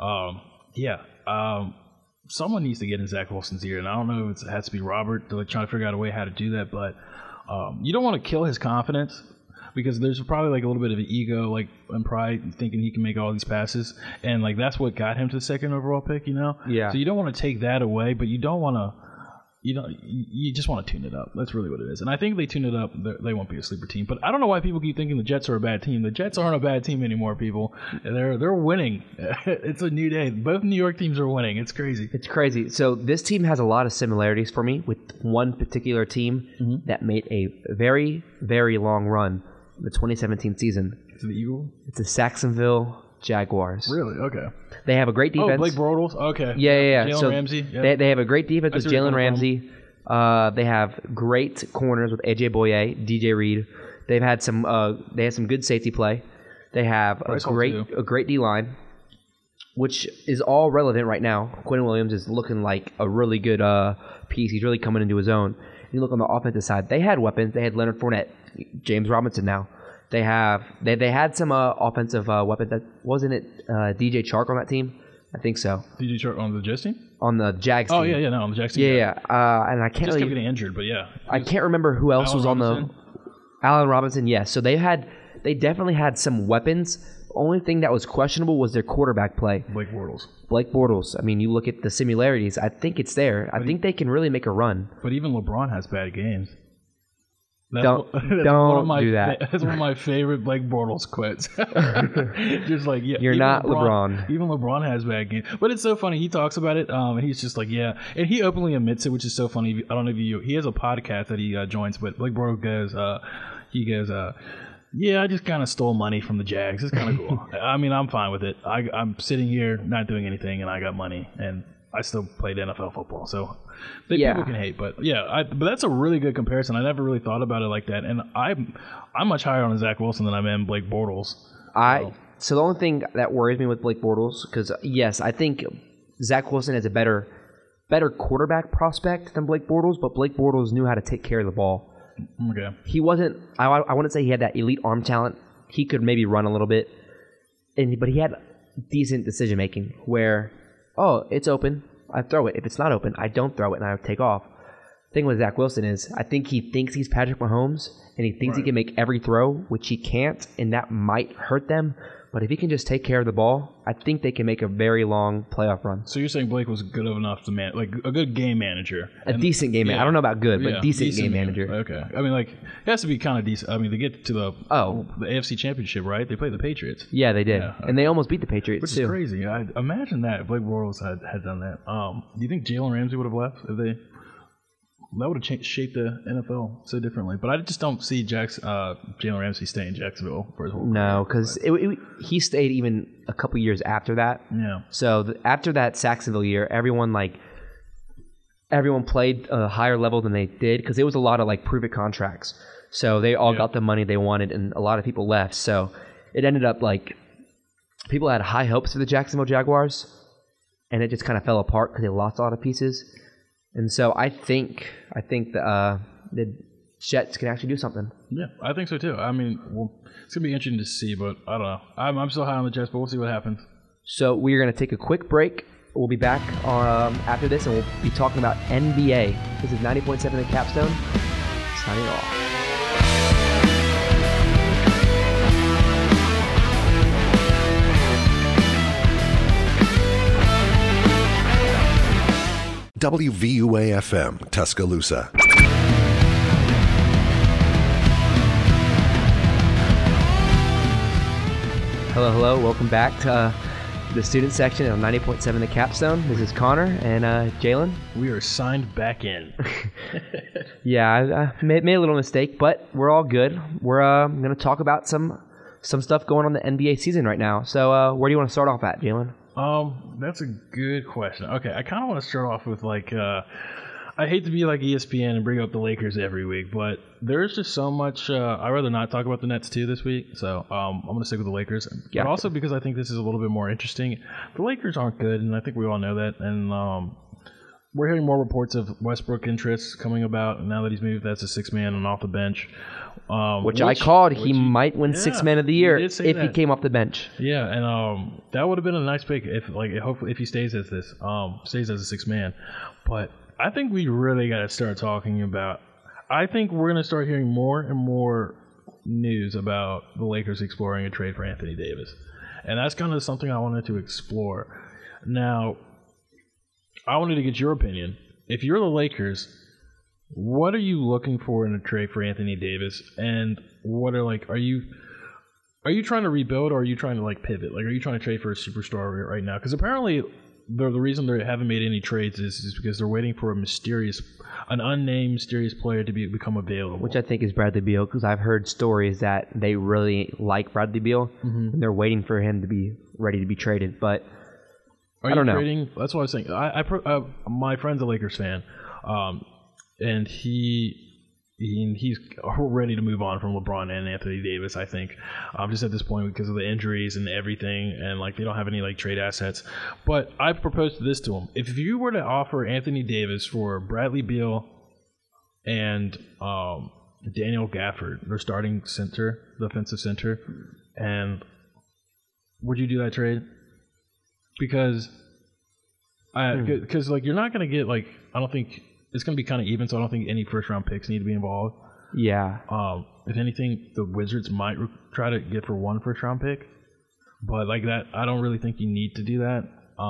someone needs to get in Zach Wilson's ear, and I don't know if it has to be Robert. They're trying to figure out a way how to do that, but you don't want to kill his confidence. because there's probably like a little bit of an ego, like, and pride, thinking he can make all these passes, and like that's what got him to the second overall pick. Yeah. So you don't want to take that away, but you don't want to. You just want to tune it up. That's really what it is. And I think if they tune it up, they won't be a sleeper team. But I don't know why people keep thinking the Jets are a bad team. The Jets aren't a bad team anymore, people. They're winning. It's a new day. Both New York teams are winning. It's crazy. It's crazy. So this team has a lot of similarities for me with one particular team that made a very, very long run in the 2017 season. Is it the Eagles? It's the Jacksonville Jaguars. Really? Okay. They have a great defense. Oh, Blake Bortles? Okay. Yeah. Jalen So Ramsey? Yeah. They have a great defense with Jalen Ramsey. They have great corners with AJ Boye, DJ Reed. They've had some. They have some good safety play. They have a great D line, which is all relevant right now. Quinn Williams is looking like a really good piece. He's really coming into his own. You look on the offensive side. They had weapons. They had Leonard Fournette, James Robinson now. They had some offensive weapons. That wasn't it. DJ Chark on that team, I think so. DJ Chark on the Jets team? On the Jags team. Oh yeah, no, on the Jags team. Yeah. And I can't just really kept getting injured, but yeah. I can't remember who else was on the. Allen Robinson. Yes. So they definitely had some weapons. The only thing that was questionable was their quarterback play. Blake Bortles. I mean, you look at the similarities. I think it's there. I think they can really make a run. But even LeBron has bad games. Don't do that. That's one of my favorite Blake Bortles quotes. Just like, yeah, you're not LeBron. Even LeBron has bad games, but it's so funny. He talks about it, and he's just like, yeah, and he openly admits it, which is so funny. I don't know if he has a podcast that he joins, but Blake Bortles goes, yeah, I just kind of stole money from the Jags. It's kind of cool. I mean, I'm fine with it. I'm sitting here not doing anything, and I got money, and I still played NFL football, so people can hate, but yeah, but that's a really good comparison. I never really thought about it like that, and I'm much higher on Zach Wilson than I am Blake Bortles. So the only thing that worries me with Blake Bortles, because yes, I think Zach Wilson is a better quarterback prospect than Blake Bortles, but Blake Bortles knew how to take care of the ball. Okay, he wasn't. I wouldn't say he had that elite arm talent. He could maybe run a little bit, but he had decent decision making where. Oh, it's open. I throw it. If it's not open, I don't throw it and I take off. The thing with Zach Wilson is I think he thinks he's Patrick Mahomes and he thinks he can make every throw, which he can't, and that might hurt them. But if he can just take care of the ball, I think they can make a very long playoff run. So you're saying Blake was good enough to like a good game manager, a decent game manager. I don't know about good, but decent game manager. Okay, I mean, like it has to be kind of decent. I mean, they get to the AFC Championship, right? They played the Patriots. Yeah, they did, and they almost beat the Patriots which too. Is crazy. I imagine that if Blake Bortles had done that. Do you think Jalen Ramsey would have left if they? That would have shaped the NFL so differently. But I just don't see Jalen Ramsey staying in Jacksonville for his whole career. No, because he stayed even a couple years after that. Yeah. So after that Jacksonville year, everyone played a higher level than they did because it was a lot of like prove-it contracts. So they all got the money they wanted, and a lot of people left. So it ended up like people had high hopes for the Jacksonville Jaguars, and it just kind of fell apart because they lost a lot of pieces. And so I think the Jets can actually do something. Yeah, I think so too. I mean, it's gonna be interesting to see, but I don't know. I'm still high on the Jets, but we'll see what happens. So we're gonna take a quick break. We'll be back after this, and we'll be talking about NBA. This is 90.7 The Capstone. Signing off. WVUA-FM, Tuscaloosa. Hello. Welcome back to the student section of 90.7 The Capstone. This is Connor and Jalen. We are signed back in. Yeah, I made a little mistake, but we're all good. We're going to talk about some stuff going on in the NBA season right now. So where do you want to start off at, Jalen? That's a good question. Okay, I kind of want to start off with like, I hate to be like ESPN and bring up the Lakers every week, but there's just so much. I'd rather not talk about the Nets too this week, so I'm going to stick with the Lakers. But also because I think this is a little bit more interesting. The Lakers aren't good, and I think we all know that. And we're hearing more reports of Westbrook interests coming about now that he's moved as a sixth man and off the bench. Which I called. He might win sixth man of the year if he came off the bench. Yeah, and that would have been a nice pick hopefully if he stays as a sixth man. But I think we really got to start talking about. I think we're going to start hearing more and more news about the Lakers exploring a trade for Anthony Davis. And that's kind of something I wanted to explore. Now, I wanted to get your opinion. If you're the Lakers, what are you looking for in a trade for Anthony Davis? And what are are you trying to rebuild, or are you trying to pivot? Are you trying to trade for a superstar right now? Because apparently the reason they haven't made any trades is because they're waiting for an unnamed mysterious player to become available. Which I think is Bradley Beal, because I've heard stories that they really like Bradley Beal, and they're waiting for him to be ready to be traded. But I don't know. Trading? That's what I was saying. My friend's a Lakers fan, and he's ready to move on from LeBron and Anthony Davis, I think, just at this point because of the injuries and everything, and they don't have any trade assets. But I proposed this to him: if you were to offer Anthony Davis for Bradley Beal and Daniel Gafford, their starting center, the offensive center, and would you do that trade? Because you're not going to get I don't think. It's going to be kind of even, so I don't think any first-round picks need to be involved. Yeah. If anything, the Wizards might try to get for one first-round pick. But that, I don't really think you need to do that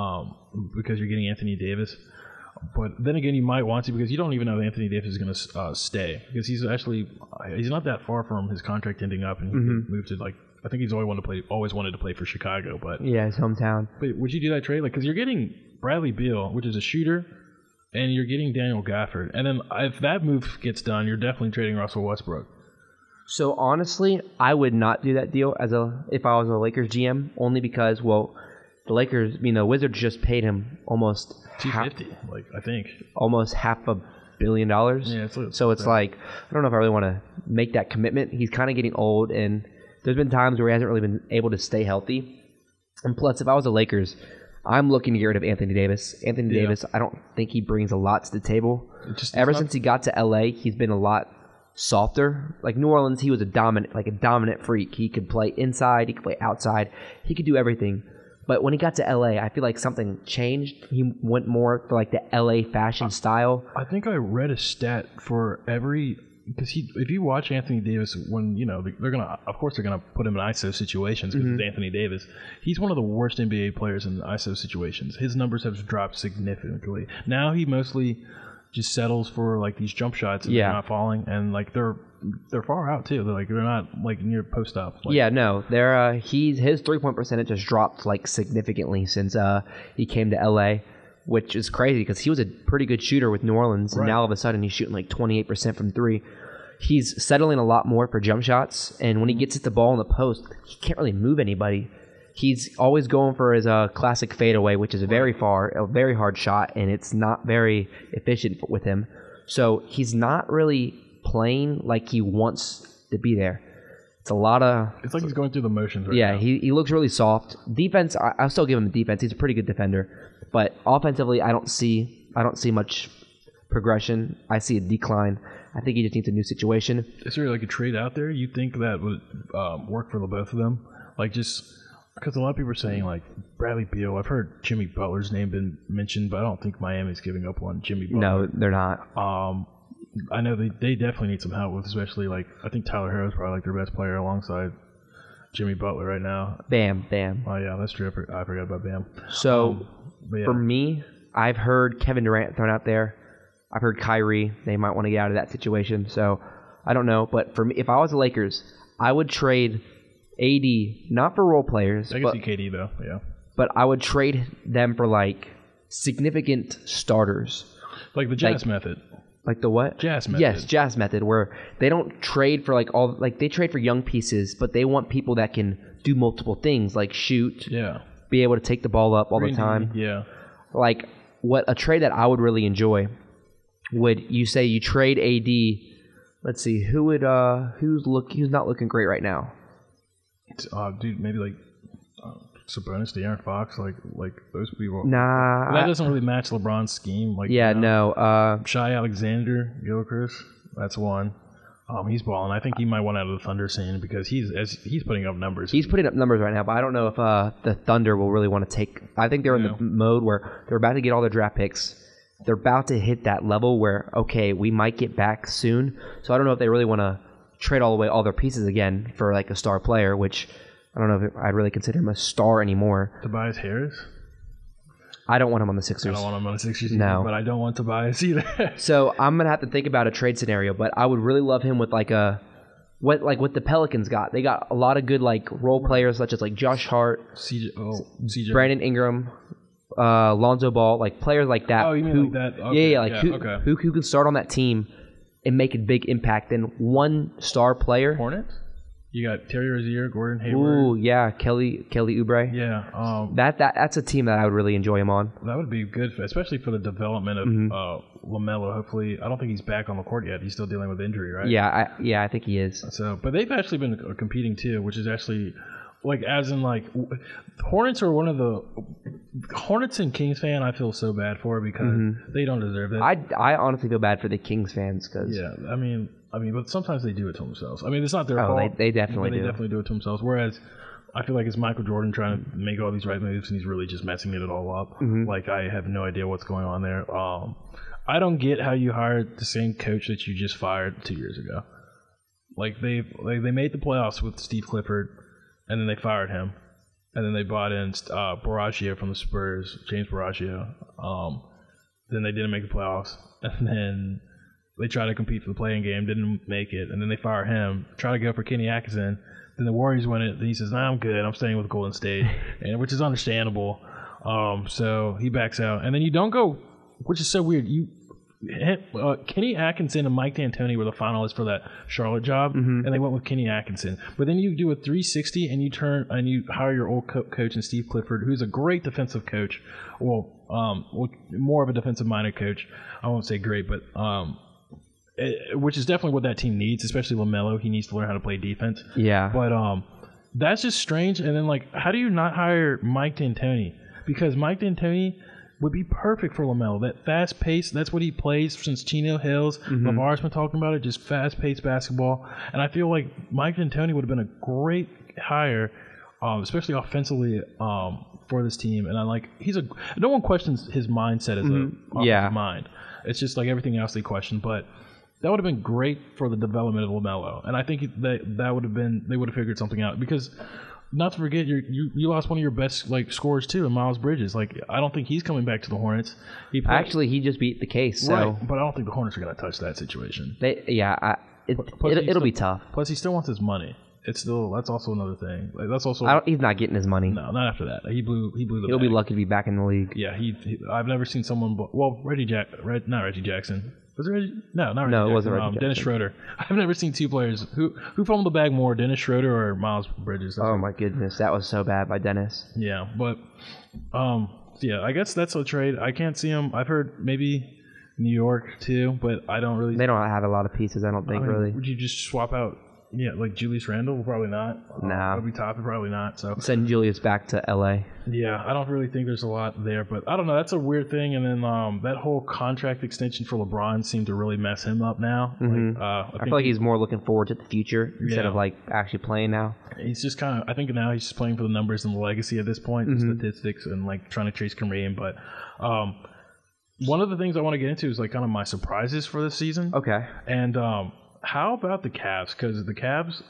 because you're getting Anthony Davis. But then again, you might want to because you don't even know if Anthony Davis is going to stay. Because he's not that far from his contract ending up, and he moved to I think he's always wanted to play for Chicago. But yeah, his hometown. But would you do that trade? Because you're getting Bradley Beal, which is a shooter, and you're getting Daniel Gafford. And then if that move gets done, you're definitely trading Russell Westbrook. So honestly, I would not do that deal if I was a Lakers GM, only because, the Lakers, Wizards just paid him almost $250, I think. Almost $500 million. Yeah, so it's I don't know if I really want to make that commitment. He's kind of getting old, and there's been times where he hasn't really been able to stay healthy. And plus, if I was the Lakers, I'm looking to get rid of Anthony Davis. Anthony Davis, I don't think he brings a lot to the table. Ever since he got to LA, he's been a lot softer. New Orleans, he was a dominant freak. He could play inside, he could play outside, he could do everything. But when he got to LA, I feel like something changed. He went more for the LA fashion style. I think I read a stat for every. Because if you watch Anthony Davis, when they're gonna put him in ISO situations because it's Anthony Davis. He's one of the worst NBA players in ISO situations. His numbers have dropped significantly. Now he mostly just settles for these jump shots and they're not falling, and they're far out too. They're not near post up. They're his 3-point percentage has dropped significantly since he came to LA. Which is crazy because he was a pretty good shooter with New Orleans, and now all of a sudden he's shooting 28% from three. He's settling a lot more for jump shots, and when he gets at the ball in the post, he can't really move anybody. He's always going for his classic fadeaway, which is a very hard shot, and it's not very efficient with him. So he's not really playing like he wants to be there. It's a lot of... It's he's going through the motions right now. Yeah, he looks really soft. Defense, I'll still give him defense. He's a pretty good defender. But offensively, I don't see much progression. I see a decline. I think he just needs a new situation. Is there a trade out there you think that would work for the both of them? Just because a lot of people are saying Bradley Beal. I've heard Jimmy Butler's name been mentioned, but I don't think Miami's giving up on Jimmy Butler. No, they're not. I know they definitely need some help with, especially I think Tyler Herro's probably their best player alongside Jimmy Butler right now. Bam. Oh yeah, that's true. I forgot about Bam. So for me, I've heard Kevin Durant thrown out there. I've heard Kyrie. They might want to get out of that situation. So I don't know. But for me, if I was the Lakers, I would trade AD, not for role players. I can see KD though. Yeah. But I would trade them for significant starters. Like the Jazz method. Like the what? Jazz method. Yes, Jazz method, where they don't trade for they trade for young pieces, but they want people that can do multiple things, shoot, be able to take the ball up all the time. Yeah. What a trade that I would really enjoy would you say you trade AD? Let's see, who's not looking great right now? Dude, maybe Sabonis, De'Aaron Fox, those people. Nah, that doesn't really match LeBron's scheme. Shai Alexander-Gilchrist, that's one. He's balling. I think he might want out of the Thunder scene because he's putting up numbers. He's putting up numbers right now, but I don't know if the Thunder will really want to take. I think they're in the mode where they're about to get all their draft picks. They're about to hit that level where we might get back soon. So I don't know if they really want to trade all away all their pieces again for like a star player, which I don't know if I'd really consider him a star anymore. Tobias Harris? I don't want him on the Sixers. I don't want him on the Sixers No. either, but I don't want Tobias either. So I'm going to have to think about a trade scenario, but I would really love him with like what the Pelicans got. They got a lot of good like role players such as like Josh Hart, CJ. Brandon Ingram, Lonzo Ball, like players like that. Oh, you mean like that? Okay. Yeah, who can start on that team and make a big impact than one star player. Hornets? You got Terry Rozier, Gordon Hayward. Ooh, yeah, Kelly Oubre. Yeah. That's a team that I would really enjoy him on. That would be good, especially for the development of LaMelo. Hopefully, I don't think he's back on the court yet. He's still dealing with injury, right? Yeah, I think he is. So, but they've actually been competing too, which is actually like as in like Hornets are one of the Hornets and Kings fan. I feel so bad for because they don't deserve it. I honestly feel bad for the Kings fans because I mean, but sometimes they do it to themselves. I mean, it's not their fault. They definitely do. They definitely do it to themselves. Whereas, I feel like it's Michael Jordan trying to make all these right moves, and he's really just messing it all up. Like, I have no idea what's going on there. I don't get how you hired the same coach that you just fired 2 years ago. Like, they made the playoffs with Steve Clifford, and then they fired him. And then they brought in Borraccio from the Spurs, James Borraccio. Then they didn't make the playoffs. And then they tried to compete for the play-in game, didn't make it, and then they fire him. Try to go for Kenny Atkinson. Then the Warriors win it. Then he says, "Nah, I'm good. I'm staying with Golden State," and which is understandable. So he backs out, and then you don't go, which is so weird. Kenny Atkinson and Mike D'Antoni were the finalists for that Charlotte job, and they went with Kenny Atkinson. But then you do a 360, and you hire your old coach and Steve Clifford, who's a great defensive coach. Well, more of a defensive-minded coach. I won't say great, but which is definitely what that team needs, especially LaMelo. He needs to learn how to play defense. Yeah. But that's just strange. And then, like, how do you not hire Mike D'Antoni? Because Mike D'Antoni would be perfect for LaMelo. That fast pace, that's what he plays since Chino Hills. LeVar's been talking about it, just fast-paced basketball. And I feel like Mike D'Antoni would have been a great hire, especially offensively, for this team. And no one questions his mindset as a mind. It's just like everything else they question. But that would have been great for the development of LaMelo. And I think that would have been, they would have figured something out. Because, not to forget, you lost one of your best scorers too, in Miles Bridges. Like, I don't think he's coming back to the Hornets. Actually, he just beat the case. So. Right, but I don't think the Hornets are going to touch that situation. It'll be tough. Plus, he still wants his money. That's also another thing. Like, that's also he's not getting his money. No, not after that. He blew the He'll bag. be lucky to be back in the league. Yeah, I've never seen someone. Well, not Reggie Jackson. Was it Reggie? No, not Reggie Jackson. No, it wasn't Reggie Jackson. Dennis Schroeder. I've never seen two players who fumbled the bag more, Dennis Schroeder or Miles Bridges. Oh my goodness, that was so bad by Dennis. Yeah, but I guess that's a trade. I can't see him. I've heard maybe New York too, but I don't really. They don't have a lot of pieces. I don't think really. Would you just swap out? Yeah, like Julius Randle? Probably not. Nah. Obi Toppin? Probably not. So send Julius back to L.A. Yeah, I don't really think there's a lot there, but I don't know. That's a weird thing. And then that whole contract extension for LeBron seemed to really mess him up now. I feel like he's more looking forward to the future instead of like actually playing now. He's just kind of. I think now he's just playing for the numbers and the legacy at this point, the statistics, and like trying to chase Kareem. But one of the things I want to get into is like kind of my surprises for this season. Okay. And how about the Cavs? Because the Cavs,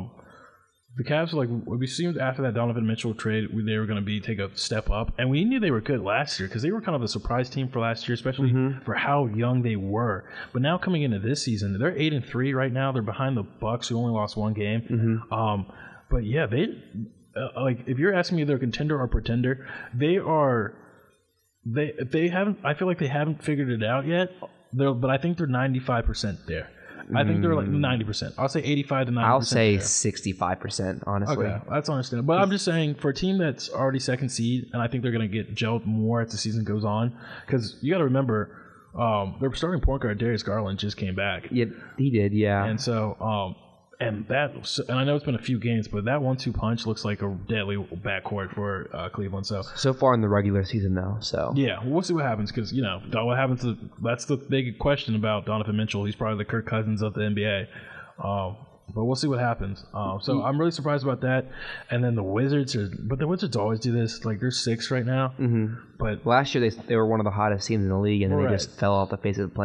like we seemed after that Donovan Mitchell trade, they were going to take a step up, and we knew they were good last year because they were kind of a surprise team for last year, especially for how young they were. But now coming into this season, they're 8-3 right now. They're behind the Bucks, who only lost one game. But yeah, they if you're asking me, if they're a contender or pretender, they are. They haven't. I feel like they haven't figured it out yet. But I think they're 95% there. I think they're like 90%. I'll say 85 to 90%. I'll say 65%, honestly. Okay, that's understandable. But I'm just saying, for a team that's already second seed, and I think they're going to get gelled more as the season goes on, because you got to remember, their starting point guard, Darius Garland, just came back. Yeah, he did, yeah. And so, and I know it's been a few games, but that 1-2 punch looks like a deadly backcourt for Cleveland. So far in the regular season, though. So yeah, we'll see what happens because what happens. That's the big question about Donovan Mitchell. He's probably the Kirk Cousins of the NBA. But we'll see what happens. So I'm really surprised about that. And then the Wizards but the Wizards always do this. Like, they're 6th right now. But last year they were one of the hottest teams in the league, and then they just fell off the face of the planet.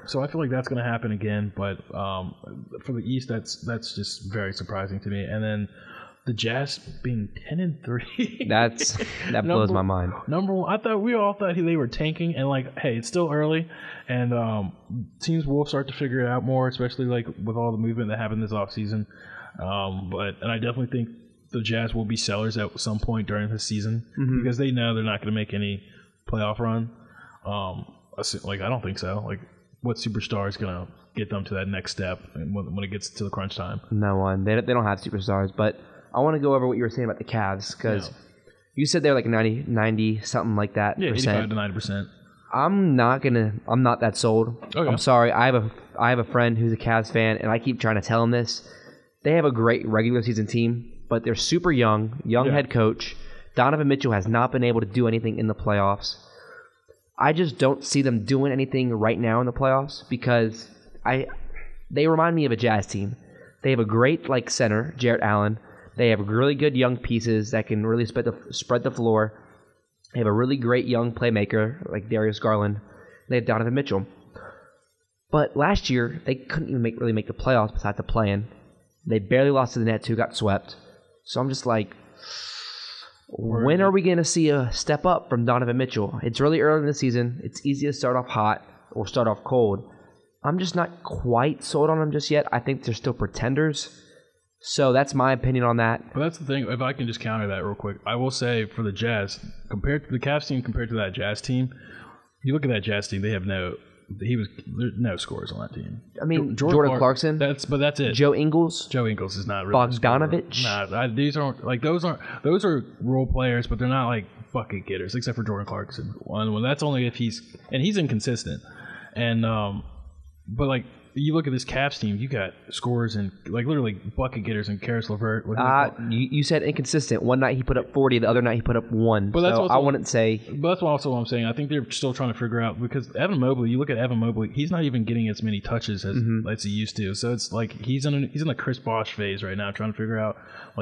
So I feel like that's going to happen again. But for the East, that's just very surprising to me. And then the Jazz being 10-3. That blows my mind. Number one, we all thought they were tanking, and like, hey, it's still early, and teams will start to figure it out more, especially like with all the movement that happened this offseason. And I definitely think the Jazz will be sellers at some point during the season because they know they're not going to make any playoff run. Like, I don't think so. Like, what superstar is going to get them to that next step when it gets to the crunch time? No one. They don't have superstars, but I want to go over what you were saying about the Cavs because you said they're like 90 something like that. Yeah, percent. 85 to 90%. I'm not that sold. Okay. I'm sorry. I have a friend who's a Cavs fan, and I keep trying to tell him this. They have a great regular season team, but they're super young head coach. Donovan Mitchell has not been able to do anything in the playoffs. I just don't see them doing anything right now in the playoffs because they remind me of a Jazz team. They have a great center, Jarrett Allen. They have really good young pieces that can really spread the floor. They have a really great young playmaker like Darius Garland. They have Donovan Mitchell. But last year, they couldn't even really make the playoffs besides the play-in. They barely lost to the Nets, who got swept. So I'm just like, when are we going to see a step up from Donovan Mitchell? It's really early in the season. It's easy to start off hot or start off cold. I'm just not quite sold on them just yet. I think they're still pretenders. So that's my opinion on that. But that's the thing. If I can just counter that real quick, I will say for the Jazz, compared to the Cavs team, compared to that Jazz team, you look at that Jazz team, they have no scores on that team. I mean, Jordan Clarkson. That's it. Joe Ingles. Joe Ingles is not really Bogdanovich. Those are role players, but they're not like bucket getters, except for Jordan Clarkson. Well, that's only if he's inconsistent. And but like you look at this Cavs team, you got scorers and like literally bucket getters and Karis LeVert. You said inconsistent. One night he put up 40, the other night he put up 1. But that's I wouldn't say. But that's also what I'm saying. I think they're still trying to figure out because Evan Mobley. You look at Evan Mobley, he's not even getting as many touches as he used to. So it's like he's in the Chris Bosh phase right now, trying to figure out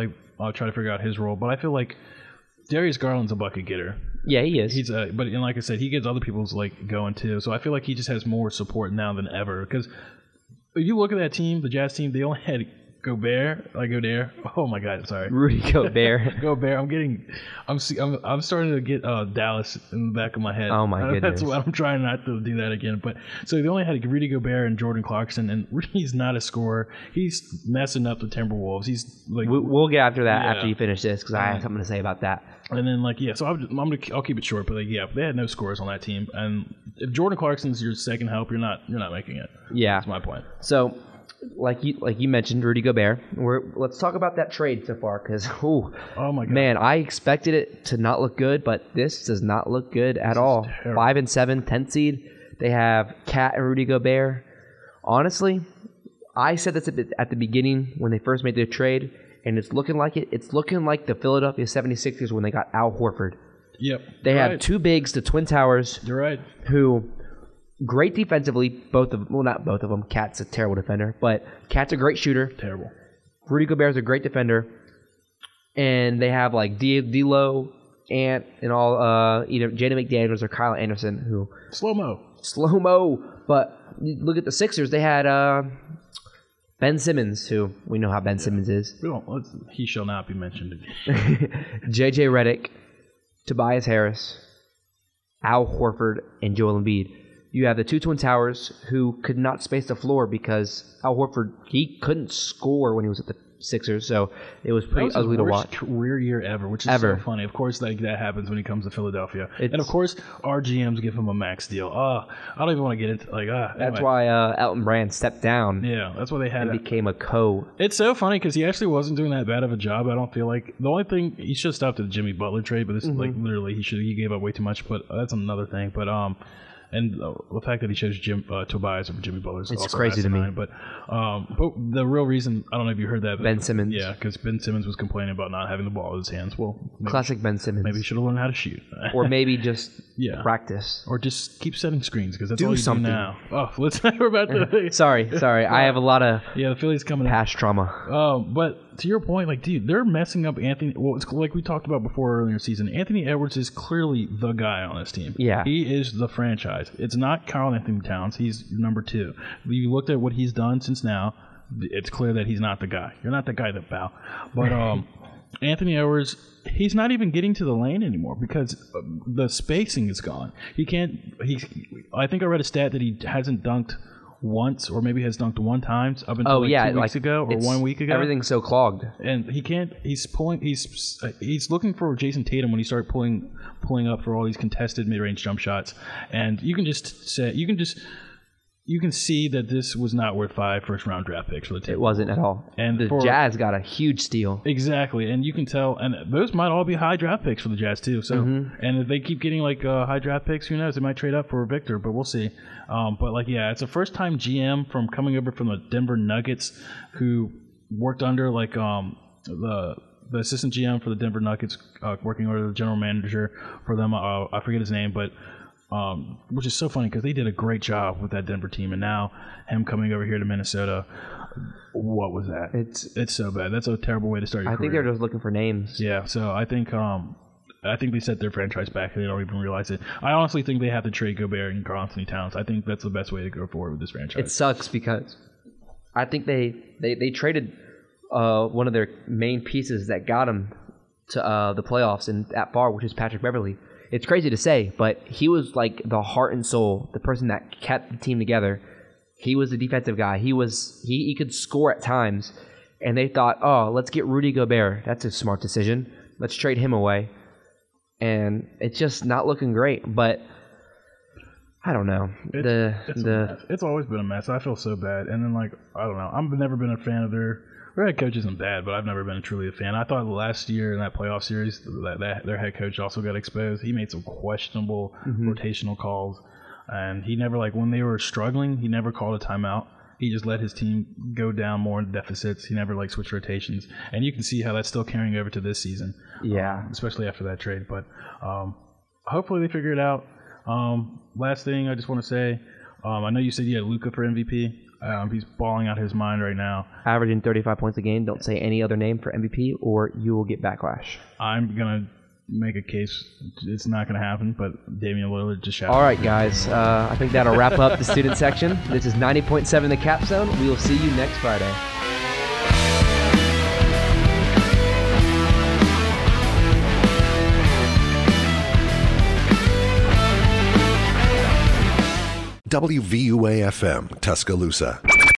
his role. But I feel like Darius Garland's a bucket getter. Yeah, he is. He's but like I said, he gets other people's going too. So I feel like he just has more support now than ever because. If you look at that team, the Jazz team, they only had Gobert. Oh my God, sorry. Rudy Gobert. I'm starting to get Dallas in the back of my head. Oh my goodness. That's what I'm trying not to do that again. But so they only had Rudy Gobert and Jordan Clarkson, and Rudy's not a scorer. He's messing up the Timberwolves. He's like we'll get after that after you finish this because I have something to say about that. And then so I'll keep it short. But they had no scores on that team, and if Jordan Clarkson's your second help, you're not making it. Yeah, that's my point. So. Like you mentioned, Rudy Gobert. Let's talk about that trade so far, because oh my God, man, I expected it to not look good, but this does not look good at all. 5-7, 10th seed. They have Cat and Rudy Gobert. Honestly, I said this at the beginning when they first made their trade, and it's looking like it. It's looking like the Philadelphia 76ers when they got Al Horford. Yep. They have two bigs, the Twin Towers. You're right. Who. Great defensively, not both of them. Cat's a terrible defender, but Cat's a great shooter. Terrible. Rudy Gobert's a great defender, and they have D'Lo, Ant, and all either Jaden McDaniels or Kyle Anderson, who slow mo. But look at the Sixers; they had Ben Simmons, who we know how Ben Simmons is. He shall not be mentioned again. JJ Redick, Tobias Harris, Al Horford, and Joel Embiid. You have the two Twin Towers who could not space the floor because Al Horford, he couldn't score when he was at the Sixers, so it was pretty ugly to watch. Career year ever, which is so funny. Of course, that happens when he comes to Philadelphia, and of course, our GMs give him a max deal. I don't even want to get into That's why Elton Brand stepped down. Yeah, that's why they had and became a co. It's so funny because he actually wasn't doing that bad of a job. I don't feel like the only thing he should have stopped at the Jimmy Butler trade, but this literally he gave up way too much. But that's another thing. But and the fact that he chose Tobias over Jimmy Butler is also crazy to me. But the real reason, I don't know if you heard that. Ben Simmons. Yeah, because Ben Simmons was complaining about not having the ball in his hands. Well, classic Ben Simmons. Maybe he should have learned how to shoot. Or maybe just practice. Or just keep setting screens because that's do all you something. do now. We're about to... Sorry. I have a lot of the Phillies coming past trauma. But to your point, like, dude, they're messing up Anthony. Well, it's like we talked about before earlier in the season. Anthony Edwards is clearly the guy on this team. Yeah. He is the franchise. It's not Karl Anthony Towns. He's number 2. You looked at what he's done since now. It's clear that he's not the guy. You're not the guy that bow. But Anthony Edwards, he's not even getting to the lane anymore because the spacing is gone. He can't. I think I read a stat that he hasn't dunked once, or maybe has dunked one time up until 2 weeks ago or 1 week ago. Everything's so clogged, and he can't. He's looking for Jason Tatum when he started pulling up for all these contested mid-range jump shots, and you can see that this was not worth 5 first-round draft picks for the team. It wasn't at all. And the Jazz got a huge steal. Exactly, and you can tell. And those might all be high draft picks for the Jazz too. So, and if they keep getting high draft picks, who knows? They might trade up for Victor, but we'll see. But it's a first-time GM coming over from the Denver Nuggets, who worked under the assistant GM for the Denver Nuggets, working under the general manager for them. I forget his name, but. Which is so funny because they did a great job with that Denver team, and now him coming over here to Minnesota, what was that? It's so bad. That's a terrible way to start your career. I think they're just looking for names. Yeah, so I think they set their franchise back and they don't even realize it. I honestly think they have to trade Gobert and Karl Anthony Towns. I think that's the best way to go forward with this franchise. It sucks because I think they traded one of their main pieces that got them to the playoffs and that far, which is Patrick Beverley. It's crazy to say, but he was like the heart and soul, the person that kept the team together. He was the defensive guy. He could score at times, and they thought, oh, let's get Rudy Gobert. That's a smart decision. Let's trade him away. And it's just not looking great, but I don't know. It's always been a mess. I feel so bad. And then, I don't know. I've never been a fan of their head coach isn't bad, but I've never been truly a fan. I thought last year in that playoff series that their head coach also got exposed. He made some questionable rotational calls, and he never, when they were struggling, he never called a timeout. He just let his team go down more in deficits. He never switched rotations, and you can see how that's still carrying over to this season. Yeah, especially after that trade. But hopefully they figure it out. Last thing I just want to say, I know you said you had Luka for MVP. He's balling out his mind right now. Averaging 35 points a game. Don't say any other name for MVP or you will get backlash. I'm going to make a case. It's not going to happen, but Damian Lillard just shouted. All right, guys. I think that'll wrap up the student section. This is 90.7 The Cap Zone. We will see you next Friday. WVUA-FM, Tuscaloosa.